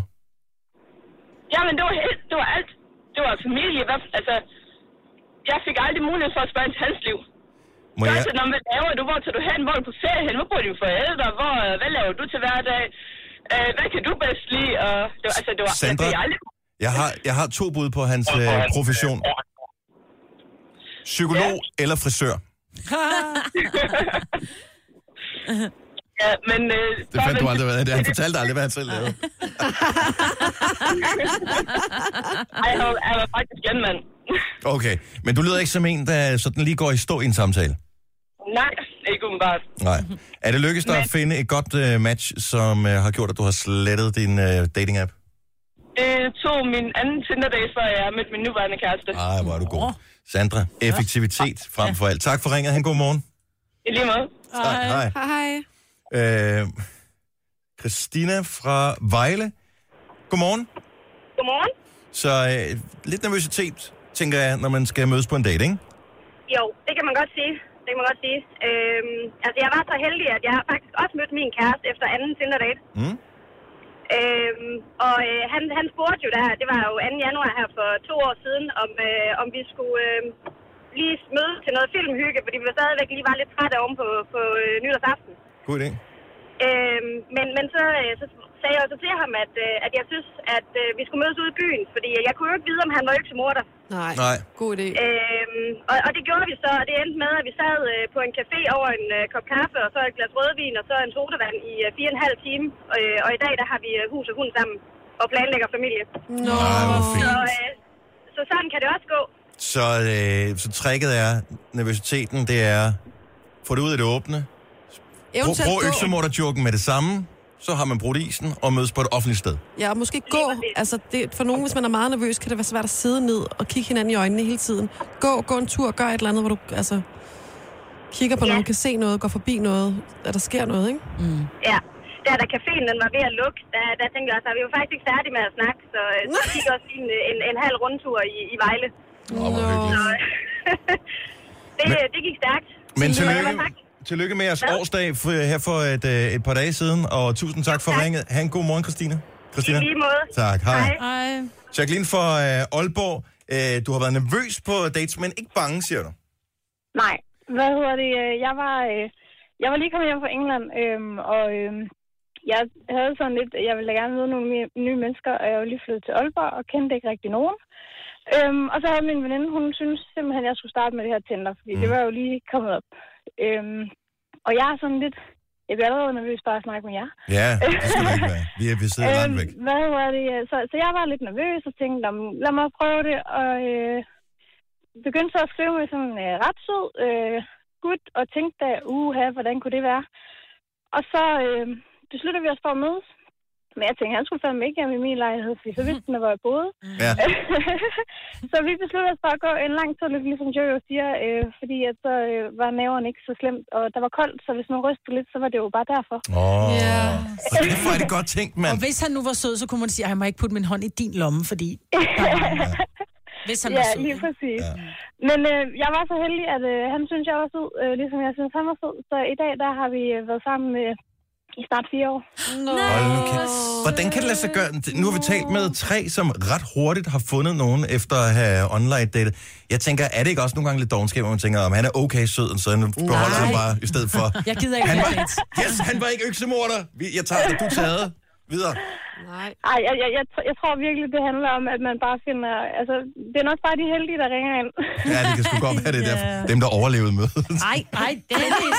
Ja, men det var helt, det var alt. Det var familie. Hvad, altså, jeg fik aldrig mulighed for at spørge ind til hans liv. Må Så jeg... altså, når, hvad laver du? Hvor tager du hen? Hvor er du på ferie hen? Hvor bor dine forældre? Hvor, øh, hvad laver du til hverdag? Øh, hvad kan du bedst lide? Og det var, altså, det var, Sandra? jeg, jeg aldrig... Jeg har, jeg har to bud på hans øh, profession. Psykolog ja. eller frisør. Ja, men... Øh, Det fandt du aldrig, hvad Han fortalte aldrig, hvad han selv lavede. Ej, jeg var, jeg var faktisk genmand. Okay, men du lyder ikke som en, der sådan lige går i stå i en samtale. Nej, ikke umiddelbart. Nej. Er det lykkedes dig at finde et godt uh, match, som uh, har gjort, at du har slettet din uh, dating-app? Det tog min anden Tinder-date, før jeg mødte min nuværende kæreste. Ej, hvor er du god. Sandra, effektivitet frem for alt. Tak for ringet. Han, god morgen. I lige måde. Tak, hej. Hej. Øh, Christina fra Vejle. Godmorgen. Godmorgen. Så øh, lidt nervøsitet, tænker jeg, når man skal mødes på en date, ikke? Jo, det kan man godt sige. Det kan man godt sige. Øhm, altså, jeg var så heldig, at jeg har faktisk også mødt min kæreste efter anden Tinder-date. Mm. Øhm, og øh, han, han spurgte jo der, det var jo anden januar her for to år siden, om, øh, om vi skulle øh, lige mødes til noget filmhygge, fordi vi stadigvæk lige var lidt trætte oven på, på øh, nytårsaften. God idé. Øhm, men men så, øh, så sagde jeg også til ham, at, øh, at jeg synes, at øh, vi skulle mødes ude i byen, fordi jeg kunne jo ikke vide, om han var øksemorder. Nej, Nej. god idé. Øhm, og, og det gjorde vi så, og det endte med, at vi sad øh, på en café over en øh, kop kaffe, og så et glas rødvin, og så en sodavand i øh, fire og en halv time. Øh, og i dag, der har vi øh, hus og hund sammen, og planlægger familie. Nå, Ej, hvor fint. Så, øh, så sådan kan det også gå. Så, øh, så tricket er, nervøsiteten, det er, få det ud af det åbne. Brug, eventuelt brug gå. øksemorderjoken med det samme, så har man brudt isen og mødes på et offentligt sted. Ja, og måske gå. Altså, det, for nogen, hvis man er meget nervøs, kan det være svært at sidde ned og kigge hinanden i øjnene hele tiden. Gå, gå en tur, gør et eller andet, hvor du altså, kigger på Ja. nogen, kan se noget, går forbi noget, at der sker noget, ikke? Mm. Ja. Da, da caféen den var ved at lukke, der, der tænkte jeg også, at vi var faktisk ikke færdige med at snakke, så, så vi gik også en, en, en halv rundtur i, i Vejle. Åh, oh, hvor hyggeligt. Så, det, Men- det gik stærkt. Men Så jeg var tillykke, faktisk- tillykke med jeres årsdag for, her for et, øh, et par dage siden, og tusind tak for tak. ringet. Ha' en god morgen, Christina. Christina. I lige måde. Tak, hej. Hej. Ej. Jacqueline fra øh, Aalborg. øh, du har været nervøs på dates, men ikke bange, siger du? Nej, hvad hedder det? Jeg var, øh, jeg var lige kommet hjem fra England, øh, og øh, jeg havde sådan lidt, jeg ville gerne møde nogle nye mennesker, og jeg var lige flyttet til Aalborg og kendte ikke rigtig nogen. Øhm, og så havde min veninde, hun synes simpelthen, at jeg skulle starte med det her Tinder, fordi mm. det var jo lige kommet op. Øhm, og jeg er sådan lidt, jeg bliver allerede nervøs bare at snakke med jer. Ja, det skal ikke være. Vi er, vi sidder øhm, langt væk. Hvad var det? Så, så jeg var lidt nervøs og tænkte, lad mig prøve det, og øh, begyndte så at skrive med sådan en øh, ret sød øh, gut, og tænkte da, uha, hvordan kunne det være? Og så øh, besluttede vi os for at mødes. Men jeg tænkte, han skulle fandme ikke hjem i min lejlighed, fordi så vidste han, hvor jeg boede. Ja. Så vi besluttede os for at gå en lang tur, ligesom Jojo siger, øh, fordi at så øh, var næveren ikke så slemt, og der var koldt, så hvis man rystede lidt, så var det jo bare derfor. Åh, oh. yeah. Og derfor er det godt tænkt, mand. Og hvis han nu var sød, så kunne man sige, at han må ikke putte min hånd i din lomme, fordi... ja. Hvis han var ja, sød. lige præcis. Ja. Men øh, jeg var så heldig, at øh, han synes, jeg var sød, øh, ligesom jeg synes, han var sød. Så i dag, der har vi øh, været sammen med... Øh, I snart fire år. No. Okay. Hvordan kan det lade sig gøre? Nu har vi talt med tre, som ret hurtigt har fundet nogen efter at have online datet. Jeg tænker, er det ikke også nogle gange lidt dovenskab, hvor man tænker, om han er okay sød, så han beholder sig bare i stedet for... Jeg gider ikke han var, dates. Yes, han var ikke øksemorder. Jeg tager det, du tager det. Videre. Nej. Ej, jeg, jeg, jeg, jeg tror virkelig, det handler om, at man bare finder... Altså, det er nok bare de heldige, der ringer ind. Ja, det kan sgu godt være det der. Dem, der overlevede mødet. Ej, ej, Dennis.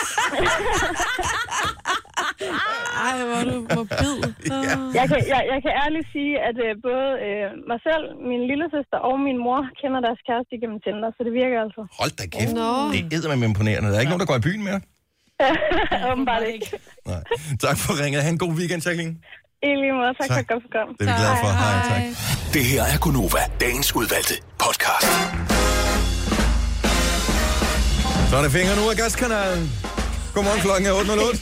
Ej, hvor du mobil. Ja. Jeg, kan, jeg, jeg kan ærligt sige, at uh, både uh, mig selv, min lillesøster og min mor kender deres kæreste igennem Tinder, så det virker altså. Hold da kæft. No. Det er eddermame imponerende. Der er ikke nogen, der går i byen mere? Åbenbart ikke. Nej. Tak for ringet. Ha' en god weekend, Jacqueline. I lige måde. Tak, tak. for godt program. Det er vi glade for. Hej, tak. Det her er Gunova, dagens udvalgte podcast. Så er det fingre nu af gaskanalen. Godmorgen, klokken er otte nul otte.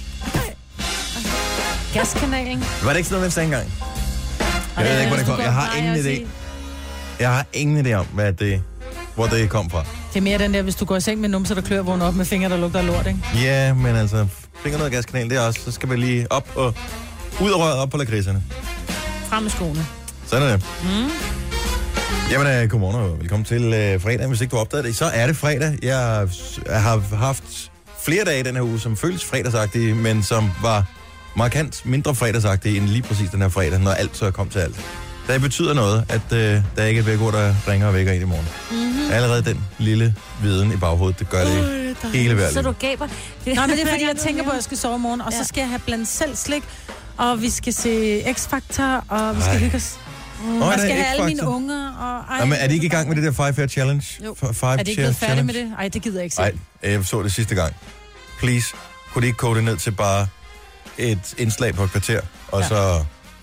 Gaskanalen. Var det ikke sådan noget, man sagde engang? Jeg ved ikke, hvor det kom. Jeg har ingen idé. Jeg har ingen idé om, hvad det, hvor det kom fra. Det er mere den der, hvis du går i seng med numser, der klør, vågner op med fingre, der lugter af lort, ikke? Ja, men altså, fingre ned af gaskanalen, det er også, så skal vi lige op og ud og røret op på lakridserne. Frem med skoene. Sådan er det. Mm. Jamen, uh, godmorgen og velkommen til uh, fredag. Hvis ikke du opdagede det, så er det fredag. Jeg har haft flere dage den her uge, som føles fredagsagtige, men som var markant mindre fredagsagtige end lige præcis den her fredag, når alt så kom til alt. Det betyder noget, at uh, der er ikke et vækord, der ringer og vækker ind i morgen. Mm-hmm. Allerede den lille viden i baghovedet, det gør det øh, hele værd. Så du gaber. Nej, men det er fordi, jeg tænker på, at jeg skal sove i morgen, og ja. Så skal jeg have blandt selv slik, og vi skal se X-Factor, og vi skal hygge os. Mm, oh, jeg skal have alle mine unger, og... Ej, Nå, men er de ikke i gang med det der Five Fair Challenge? Jo. Five er de ikke blevet færdige med det? Ej, det gider jeg ikke se. Nej, jeg så det sidste gang. Please, kunne de ikke kode det ned til bare et indslag på et kvarter, og ja. så...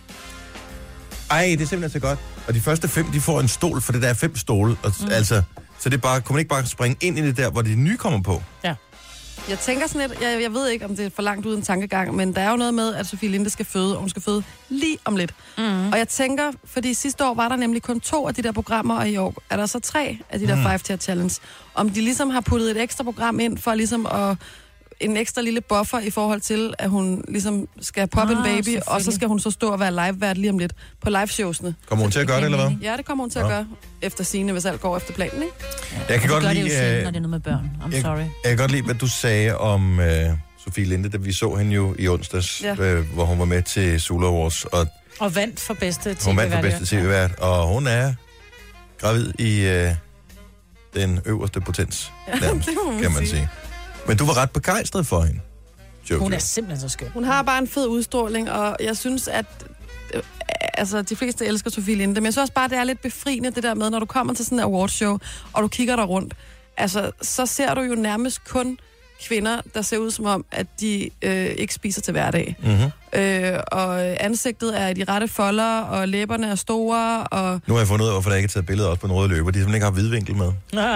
Ej, det er simpelthen så godt. Og de første fem, de får en stol, for det der er fem stole. Og, mm. Altså, så det er bare, kunne man ikke bare springe ind i det der, hvor de nye kommer på? Ja. Jeg tænker sådan lidt, jeg, jeg ved ikke, om det er for langt uden tankegang, men der er jo noget med, at Sofie Linde skal føde, og hun skal føde lige om lidt. Mm. Og jeg tænker, fordi sidste år var der nemlig kun to af de der programmer, og i år er der så tre af de der mm. Five Tier Challenge. Om de ligesom har puttet et ekstra program ind, for ligesom at en ekstra lille buffer i forhold til, at hun ligesom skal poppe ah, en baby, og så skal hun så stå og være live-vært lige om lidt på liveshowsene. Kommer hun til at gøre det, eller hvad? Ja, det kommer hun til at ja. gøre, efter sigende, hvis alt går efter planen, ikke? Ja. Jeg kan godt det lide... Det jo selv, når det er noget med børn. I'm jeg, sorry. Jeg kan godt lide, hvad du sagde om uh, Sofie Linde, da vi så hende jo i onsdags, ja. øh, hvor hun var med til Zulu Awards. Og, og vandt for bedste tv-vært. Hun vandt for bedste tv-vært, og hun er gravid i uh, den øverste potens, ja, nærmest, kan man sige. sige. Men du var ret begejstret for hende. Jojo. Hun er simpelthen så skøn. Hun har bare en fed udstråling, og jeg synes, at øh, altså, de fleste elsker Sofie Linde, men jeg synes også bare, det er lidt befriende, det der med, når du kommer til sådan en awardshow, og du kigger der rundt, altså, så ser du jo nærmest kun kvinder, der ser ud som om, at de øh, ikke spiser til hverdag. Mm-hmm. Øh, og ansigtet er i de rette folder, og læberne er store, og... Nu har jeg fundet ud af, hvorfor der ikke er taget billeder også på den røde løber. De simpelthen ikke har hvidvinkel med.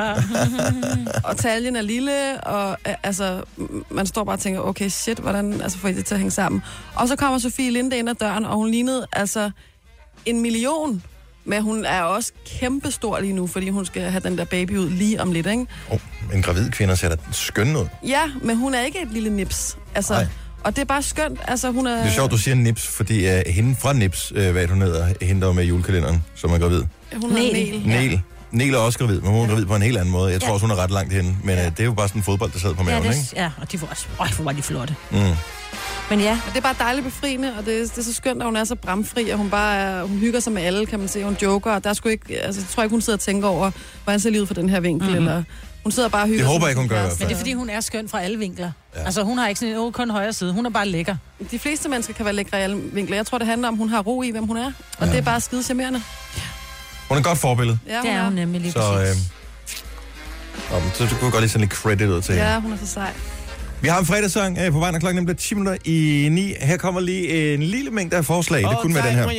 Og taljen er lille, og altså, man står bare og tænker, okay, shit, hvordan altså, får I det til at hænge sammen? Og så kommer Sofie Linde ind ad døren, og hun lignede altså en million. Men hun er også kæmpestor lige nu, fordi hun skal have den der baby ud lige om lidt, ikke? Oh, en gravid kvinde ser da skøn ud. Ja, men hun er ikke et lille nips. Altså, Ej. og det er bare skønt. Altså, hun er... Det er sjovt, du siger nips, fordi uh, hende fra Nips, uh, hvad hun hedder, hende der med julekalenderen, som er gravid. Hun hedder Nel. Nel. Nela er også gravid, men hun er gravid på en helt anden måde. Jeg tror Ja. også, hun er ret langt henne. Men ja. det er jo bare sådan en fodbold, der sidder på maven, ja, det, ikke? ja, og de var også... Øj, hvor var de flotte. Mm. Men ja. Og det er bare dejligt befriende, og det er, det er så skønt, at hun er så bramfri, og hun bare er, hun hygger sig med alle, kan man se. Hun joker, og der er sgu ikke... Altså, jeg tror ikke, hun sidder og tænker over, hvordan ser livet fra den her vinkel, mm-hmm. eller... Hun sidder bare og hygger Det håber sig jeg ikke, hun gør i hvert Men fald. det er, fordi hun er skøn fra alle vinkler. Ja. Altså, hun har ikke sådan en kun højre side. Hun er bare lækker. De fleste mennesker kan være lækre i alle vinkler. Jeg tror, det handler om, at hun har ro i, hvem hun er. Og ja. det er bare skide charmerende. Hun er et godt forbillede. Ja, Det er hun nemlig lige Så, præcis. øh, om, så kunne jeg godt lige sende lidt credit ud til hende. Ja, hun er så sej. Vi har en fredagssang øh, på vejen, og klokken bliver ti minutter i ni. Her kommer lige en lille mængde af forslag. Det kunne være den her.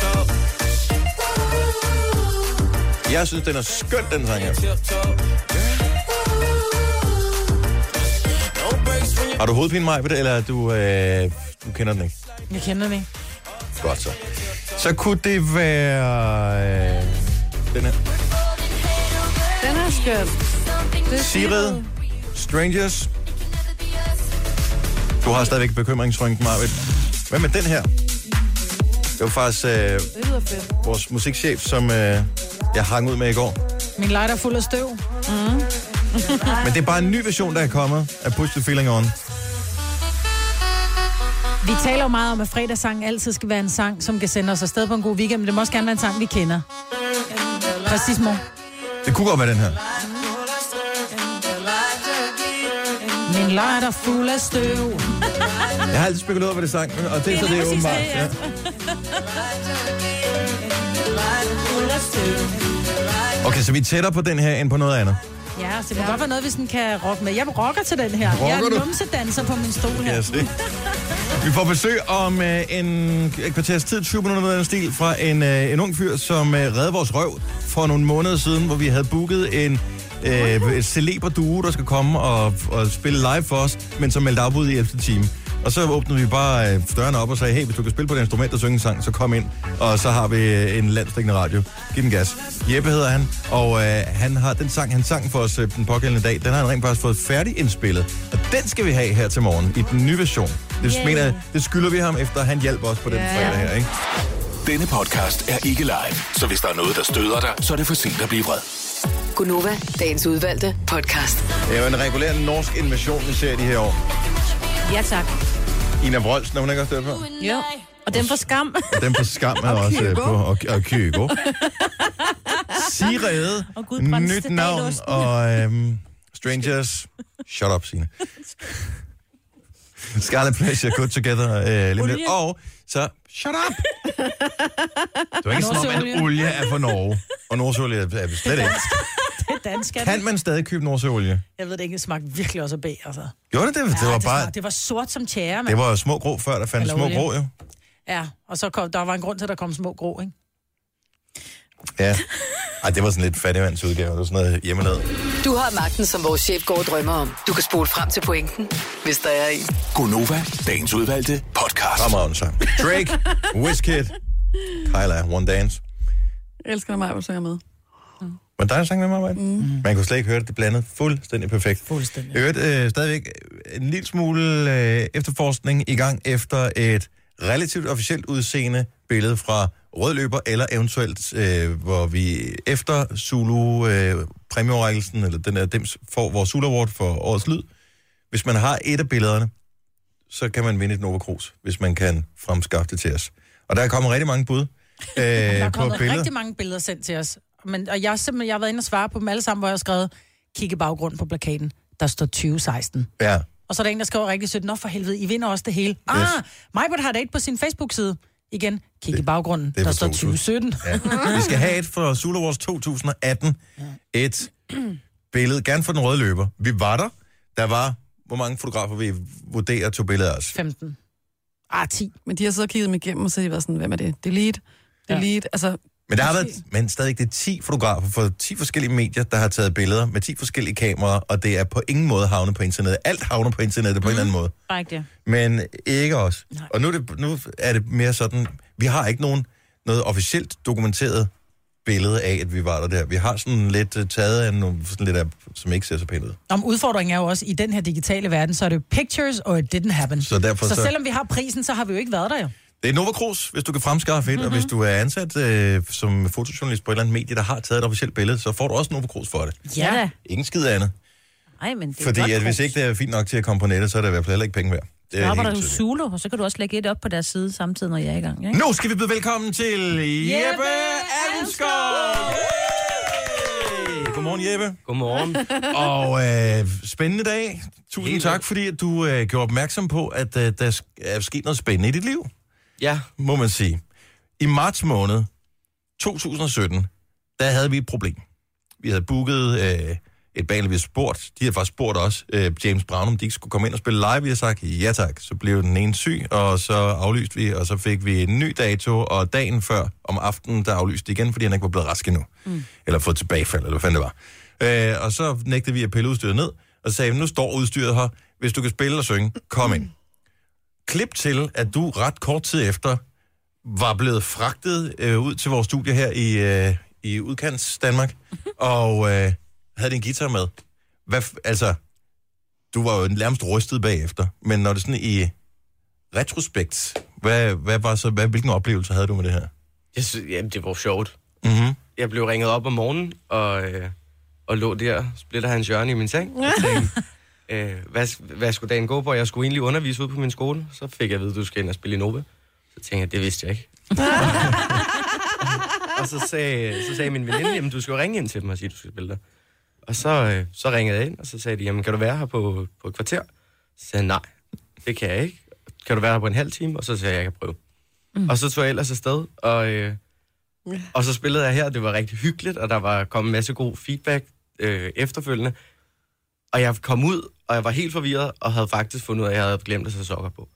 Jeg synes, den er skøn, den sang her. Har du hovedpine, Majbet, eller du, øh, du kender den ikke? Jeg kender den ikke. Godt så. Så kunne det være øh, den her. Den er skøn. Det er Sigrid, Strangers. Du har stadigvæk bekymringsrynken, Majbet. Hvad med den her? Det var faktisk øh, Det lyder fedt. vores musikchef, som øh, jeg hang ud med i går. Min lighter er fuld af støv. Mm. Men det er bare en ny version, der er kommet af Push the Feeling On. Vi taler jo meget om, at fredagssangen altid skal være en sang, som kan sende os afsted på en god weekend, men det må også gerne være en sang, vi kender. Præcis, mor. Det kunne godt være den her. Min lighter er fuld af støv. Jeg har altid spekuleret over, hvad det sang, og det er så det er åbenbart. Ja. Okay, så vi er tættere på den her, end på noget andet. Ja, så det kan godt være noget, vi sådan kan rocke med. Jeg rocker til den her. Rocker Jeg er du? numsedanser på min stol Kan her. jeg se. Vi får besøg om øh, en et kvarters tid, tyve minutter af en stil, fra en, øh, en ung fyr, som øh, reddede vores røv for nogle måneder siden, hvor vi havde booket en øh, et celeber duo, der skal komme og, og spille live for os, men som meldte afbud i ellevte time. Og så åbnede vi bare øh, dørene op og sagde, hey, hvis du kan spille på det instrument og synge en sang, så kom ind. Og så har vi øh, en landsdækkende radio. Giv den gas. Jeppe hedder han, og øh, han har den sang, han sang for os øh, den pågældende dag, den har han rent faktisk fået færdig indspillet. Og den skal vi have her til morgen i den nye version. Det, Yeah. mener, det skylder vi ham, efter han hjalp os på den Ja. fredag her, ikke? Denne podcast er ikke live, så hvis der er noget, der støder dig, så er det for sent at blive vred. Gunova, dagens udvalgte podcast. Det er jo en regulær norsk invasion, vi ser i de her år. Ja, tak. Ina Wroldsen, er hun ikke også der på? Jo. Og dem på skam. Og dem på skam er også øh, på, og, og Kygo. Sigrid, Og Gudbrands nyt navn, Stedalosten. og øhm, Strangers. Shut up, Signe. Scarlet Pleasure, Good Together. Øh, lige om lidt. Og så, shut up! Det var ikke sådan, om, at Nordsøolie. olie er fra Norge. Og nordsøolie er er slet ikke. Det er dansk, er det? Kan man stadig købe nordsøolie? Jeg ved det ikke, det smagte virkelig også af B, altså. Gjorde det det? Det Ja, var det, bare... smagte, det var sort som tjære, Det mand. var små grå før, der fandt Eller små olie. grå, jo. Ja, og så kom, der var en grund til, at der kom små grå, ikke? Ja. Ej, det var sådan lidt fattigmandsudgave. Det var sådan noget hjemmelavet. Du har magten, som vores chef går og drømmer om. Du kan spole frem til pointen, hvis der er en. Gonova, dagens udvalgte podcast. Fremragende sang. Drake, Wizkid, Kyla, One Dance. Jeg elsker dig, mig, hvor synger med. Var det dig, der sang med mig, Maja? Mm. Man kunne slet ikke høre det. Det blandede fuldstændig perfekt. Fuldstændig. Jeg hørte øh, stadigvæk en lille smule øh, efterforskning i gang efter et relativt officielt udseende billede fra Rødløber, eller eventuelt, øh, hvor vi efter Zulu øh, præmieoverrækkelsen, eller den der Dems, får vores Zulu Award for årets lyd. Hvis man har et af billederne, så kan man vinde et Nova Cruz, hvis man kan fremskaffe det til os. Og der er kommet rigtig mange bud øh, Der er på kommet billeder. rigtig mange billeder sendt til os. Men, og jeg, har simpelthen, jeg har været inde og svare på dem alle sammen, hvor jeg har skrevet, kig i baggrunden på plakaten, der står tyve seksten. Ja. Og så er der en, der skriver rigtig sødt, nå for helvede, I vinder også det hele. Ah, Majbert har date på sin Facebook-side. Igen, kig i baggrunden, er der for står to tusind. tyve sytten. Ja. Vi skal have et for Zulu Awards to tusind atten. Et billede, gerne for den røde løber. Vi var der. Der var, hvor mange fotografer vi vurderer tog billeder af os? femten. Ah, ti. Men de har så kigget dem igennem, og så har de været sådan, hvem er det? Delete. Delete. Ja. Altså, Men der har været, men stadig det er ti fotografer for ti forskellige medier, der har taget billeder med ti forskellige kameraer, og det er på ingen måde havnet på internettet. Alt havner på internettet på mm. en eller anden måde. Bare ikke det. Men ikke os. Nej. Og nu er, det, nu er det mere sådan, vi har ikke nogen, noget officielt dokumenteret billede af, at vi var der der. Vi har sådan lidt uh, taget af nogle, sådan lidt af, som ikke ser så pænt ud. Om udfordringen er jo også, i den her digitale verden, så er det jo pictures, og it didn't happen. Så derfor så, så- selvom vi har prisen, så har vi jo ikke været der jo. Det er Nova Cruz, hvis du kan fremskaffe et, mm-hmm. og hvis du er ansat øh, som fotojournalist på et eller andet medie, der har taget et officielt billede, så får du også Nova Cruz for det. Ja. Ingen skid andet. Ej, men det er Fordi godt at hvis ikke det er fint nok til at komme på nettet, så er det i hvert fald heller ikke penge værd. Så arbejder du Zulu, og så kan du også lægge et op på deres side samtidig, når jeg er i gang. Ikke? Nu skal vi byde velkommen til Jeppe Almskov! Hey! Godmorgen, Jeppe. Godmorgen. Og øh, spændende dag. Tusind Helt tak, fordi at du øh, gjorde opmærksom på, at øh, der er sket noget spændende i dit liv. Ja. Må man sige. I marts måned to tusind og sytten, der havde vi et problem. Vi havde booket øh, et band, vi havde spurgt. De havde faktisk spurgt os, øh, James Brown, om de ikke skulle komme ind og spille live. Vi havde sagt, ja tak. Så blev den ene syg, og så aflyste vi, og så fik vi en ny dato, og dagen før om aftenen, der aflyste de igen, fordi han ikke var blevet rask endnu. Mm. Eller fået tilbagefald, eller hvad fanden det var. Øh, og så nægtede vi at pille udstyret ned, og sagde, nu står udstyret her. Hvis du kan spille og synge, kom ind. Klip til, at du ret kort tid efter var blevet fragtet øh, ud til vores studie her i, øh, i udkants Danmark, og øh, havde din guitar med. Hvad, altså, du var jo nærmest rystet bagefter, men når det sådan i retrospekt, hvad, hvad var så, hvad, hvilken oplevelse havde du med det her? Jeg synes, jamen, det var sjovt. Mm-hmm. Jeg blev ringet op om morgenen, og, øh, og lå der, splitter hans hjørne i min seng, og tænkte, øh, hvad, hvad skulle dagen gå på? Jeg skulle egentlig undervise ude på min skole. Så fik jeg at vide, at du skal ind og spille i Nova. Så tænkte jeg, det vidste jeg ikke. Og så sagde, så sagde min veninde, jamen du skal jo ringe ind til dem og sige, at du skal spille der. Og så, øh, så ringede jeg ind, og så sagde de, jamen kan du være her på, på et kvarter? Så sagde jeg, nej, det kan jeg ikke. Kan du være her på en halv time? Og så sagde jeg, jeg kan prøve. Mm. Og så tog jeg ellers afsted, og, øh, og så spillede jeg her. Det var rigtig hyggeligt, og der var kommet en masse god feedback øh, efterfølgende. Og jeg kom ud, og jeg var helt forvirret, og havde faktisk fundet ud af, at jeg havde glemt at sætte sokker på.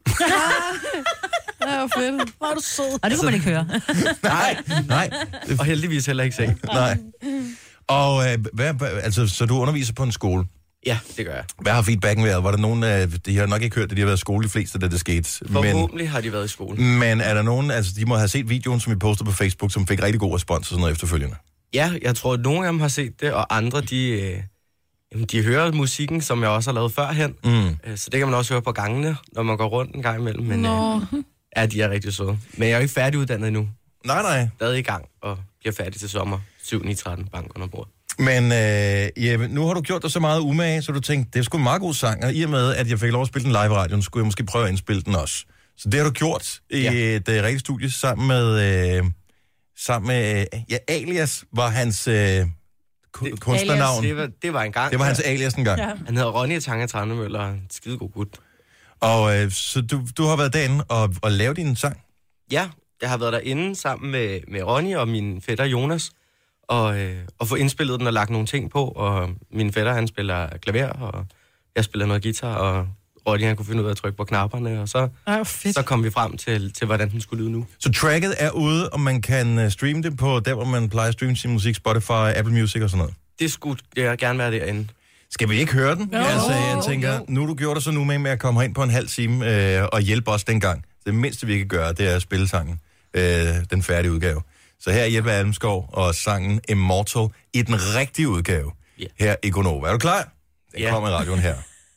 Det var fedt. Hvor er du sød. Og det kunne man ikke høre. nej, nej. Og heldigvis heller ikke se. Nej. Og øh, hvad, altså, så du underviser på en skole? Ja, det gør jeg. Hvad har feedbacken været? Var der nogen af, de har nok ikke hørt, at de har været i skole de fleste, da det skete. Forhåbentlig men, har de været i skole. Men er der nogen, altså de må have set videoen, som vi postede på Facebook, som fik rigtig god respons og sådan noget efterfølgende? Ja, jeg tror, at nogle af dem har set det, og andre, de, øh, jamen, de hører musikken, som jeg også har lavet førhen. Mm. Så det kan man også høre på gangene, når man går rundt en gang imellem. Men øh, ja, de er rigtig søde. Men jeg er jo ikke færdiguddannet endnu. Nej, nej. Stadig i gang, og bliver færdig til sommer. syv ni tretten bank under bordet. Men øh, Jeppe, nu har du gjort dig så meget umage, så du tænkte, det er sgu en meget god sang, og i og med, at jeg fik lov at spille den live i radioen, skulle jeg måske prøve at indspille den også. Så det har du gjort i ja. et uh, rigtigt studie sammen med, øh, sammen med øh, ja, Alias var hans øh, ku- kunstnernavn. Det var, det var en gang. Det var hans alias en gang. Ja. Han hedder Ronny Tange Trannemøller, en skidegod gut. Og øh, så du, du har været derinde og, og lavet din sang? Ja, jeg har været derinde sammen med, med Ronny og min fætter Jonas, og, øh, og få indspillet den og lagt nogle ting på, og min fætter, han spiller klaver, og jeg spiller noget guitar, og Ronny, han kunne finde ud af at trykke på knapperne, og så, Ej, så kom vi frem til, til, hvordan den skulle lyde nu. Så tracket er ude, og man kan streame det på der, hvor man plejer at streame sin musik, Spotify, Apple Music og sådan noget? Det skulle jeg gerne være derinde. Skal vi ikke høre den? Jo, altså, jeg jo, tænker, jo. nu du gjorde det så nu med, med at komme herind på en halv time øh, og hjælpe os dengang. Det mindste, vi kan gøre, det er at spille sangen, øh, den færdige udgave. Så her er Jeppe Almskov og sangen Immortal i den rigtige udgave. Yeah. Her i Gonova. Er du klar? Den yeah. kommer i radioen her.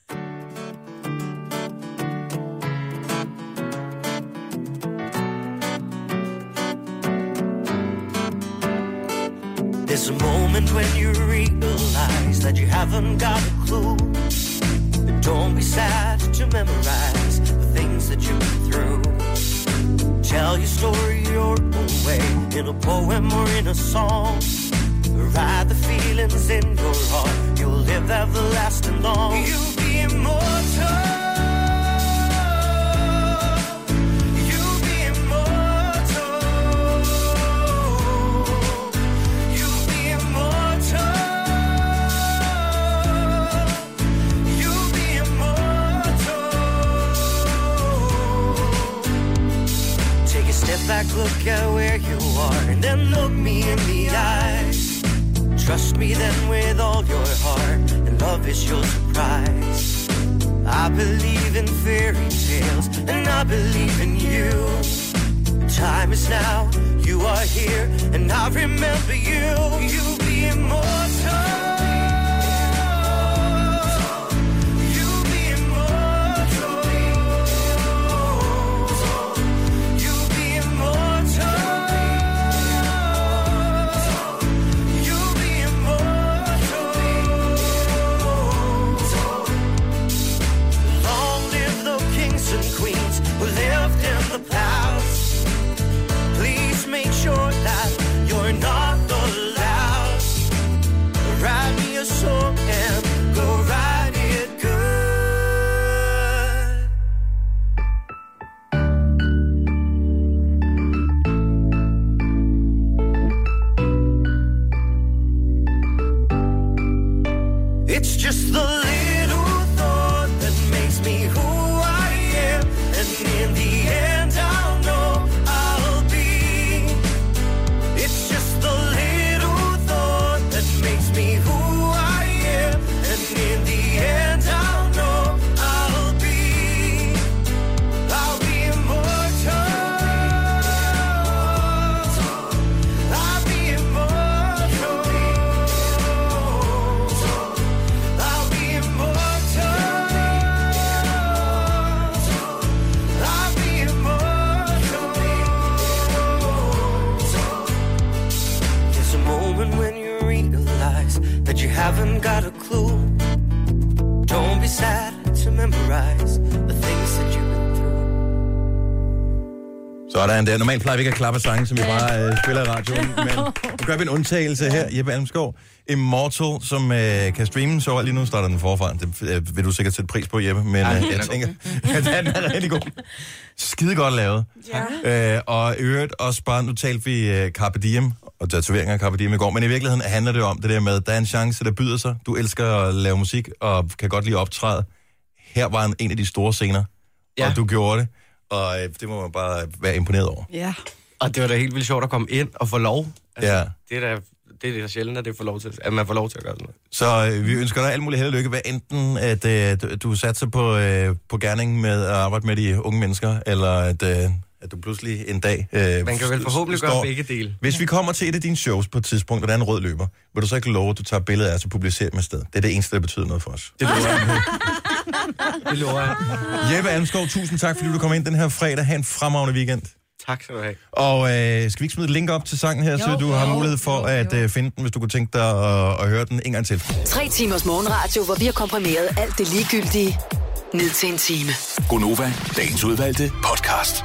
There's a moment when you realize that you haven't got a clue. But don't be sad to memorize the things that you've been through. Tell your story your own way, in a poem or in a song. Ride the feelings in your heart, you'll live everlasting long. You'll be immortal. Back, look at where you are, and then look me in the eyes. Trust me then with all your heart, and love is your surprise. I believe in fairy tales, and I believe in you. Time is now, you are here, and I remember you. You'll be immortal. You'll be immortal. You'll It's just the little thought that makes me who I am. And in the end I'll know I'll be. It's just the little thought that makes me who I am. And in the end I'll know I'll be. I'll be immortal. I'll be immortal. I'll be immortal. I'll be immortal. There's a moment when you realize that you haven't got a clue. Don't be sad to memorize the things that you've been through. Sådan der. Normalt plejer vi ikke at klappe sange, som vi bare øh, spiller i radioen, men nu gør vi en undtagelse her. Jeppe Almskov, Immortal, som øh, kan streame, så lige nu starter den forfra. Det øh, vil du sikkert sætte pris på, Jeppe, men øh, jeg tænker, at den er rigtig god. Skide godt lavet. Ja. Øh, og i øvrigt også bare, nu talte vi øh, Carpe Diem, og tatoveringer af Carpe Diem i går, men i virkeligheden handler det om det der med, der er en chance, der byder sig. Du elsker at lave musik, og kan godt lide at optræde. Her var en, en af de store scener, ja. Og du gjorde det, og øh, det må man bare være imponeret over. Ja. Og det var da helt vildt sjovt at komme ind og få lov. Altså, Ja. Det er da det er da sjældent, at, det får lov til, at man får lov til at gøre sådan Så noget. øh, vi ønsker dig alt muligt held og lykke, hvad enten at øh, du, du satser på, øh, på gerningen med at arbejde med de unge mennesker, eller at, øh, at du pludselig en dag... Øh, Man kan vel forhåbentlig står- gøre begge dele. Hvis vi kommer til et af dine shows på et tidspunkt, og der er en rød løber, vil du så ikke love, at du tager billeder af os og publicerer dem et sted? Det er det eneste, der betyder noget for os. Det lover jeg. Det lover jeg. Jeppe Almskov, tusind tak, fordi du kom ind den her fredag. Ha' en fremragende weekend. Tak skal du have. Og øh, skal vi ikke smide et link op til sangen her, jo, så du har mulighed for at øh, finde den, hvis du kunne tænke dig at, at høre den en gang til. Tre timers morgenradio, hvor vi har komprimeret alt det ligegyldige ned til en time. Gonova, dagens udvalgte podcast.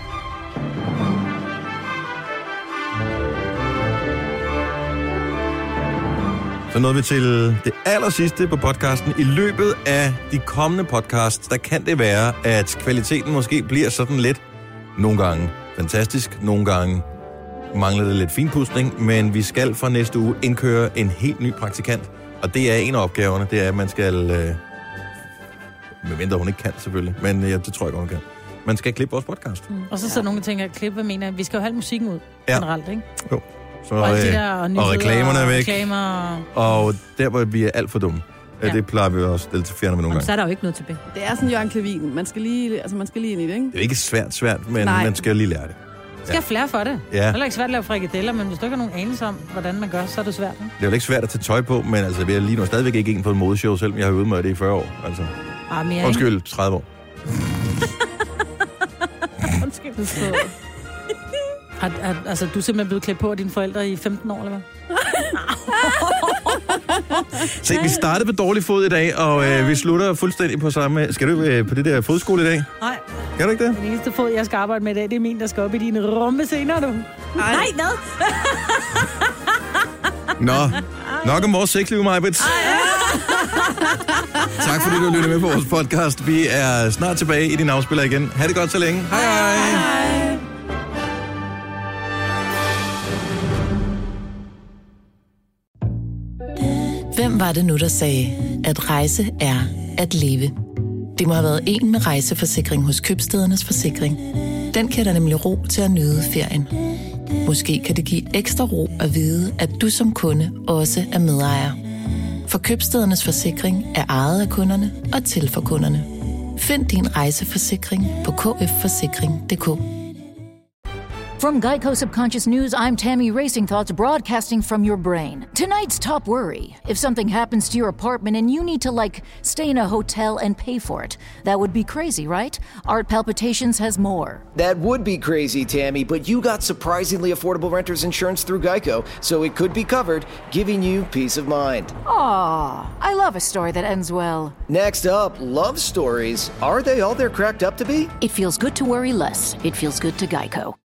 Så nåede vi til det aller sidste på podcasten. I løbet af de kommende podcasts, der kan det være, at kvaliteten måske bliver sådan lidt, nogle gange fantastisk, nogle gange mangler det lidt finpudsning, men vi skal fra næste uge indkøre en helt ny praktikant, og det er en af opgaverne, det er, at man skal, øh, medmindre hun ikke kan selvfølgelig, men ja, det tror jeg godt, hun kan. Man skal klippe vores podcast. Mm. Og så sidder ja. nogen og tænker, at klippe, hvad mener jeg? Vi skal jo have musikken ud, Ja. generelt, ikke? Jo. Så, Og alt det øh, der, og nyheder, og reklamerne er og væk. reklamer. Og der, hvor vi er alt for dumme. Ja. Ja. Det plejer vi også at stille til fjerne med nogle Jamen, gange. så er der jo ikke noget tilbage. Det er sådan Jørgen Klevin. Man skal lige, altså man skal lige ind i det, ikke? Det er ikke svært, svært, men Nej. man skal lige lære det. Du skal have flere for det. Ja. Det er heller ikke svært at lave frikadeller, men hvis du ikke har nogen anelse om, hvordan man gør, så er det svært. Ikke? Det er jo ikke svært at tage tøj på, men altså, vi er lige nu stadigvæk ikke en på en modeshow, selvom jeg har øvet mig i det i fyrre år. Altså. Ah, mere, Undskyld, tredive år. Undskyld. Har, har, altså, du er simpelthen blevet klædt på af dine forældre i femten år, eller hvad? Se, vi startede på dårlig fod i dag, og øh, vi slutter fuldstændig på samme... Skal du øh, på det der fodskole i dag? Nej. Kan du ikke det? Den eneste fod, jeg skal arbejde med i dag, det er min, der skal op i dine rumme senere, du. Nej, hvad? Nå, nok om vores sexliv, Majbets. Tak fordi du lyttede med på vores podcast. Vi er snart tilbage i din afspiller igen. Ha' det godt så længe. Hej hej. hej. Hvem var det nu, der sagde, at rejse er at leve? Det må have været en med rejseforsikring hos Købstædernes Forsikring. Den kan der nemlig ro til at nyde ferien. Måske kan det give ekstra ro at vide, at du som kunde også er medejer. For Købstædernes Forsikring er ejet af kunderne og til for kunderne. Find din rejseforsikring på k f forsikring punktum d k. From Geico Subconscious News, I'm Tammy Racing Thoughts broadcasting from your brain. Tonight's top worry. If something happens to your apartment and you need to, like, stay in a hotel and pay for it, that would be crazy, right? Art Palpitations has more. That would be crazy, Tammy, but you got surprisingly affordable renter's insurance through Geico, so it could be covered, giving you peace of mind. Aw, I love a story that ends well. Next up, love stories. Are they all they're cracked up to be? It feels good to worry less. It feels good to Geico.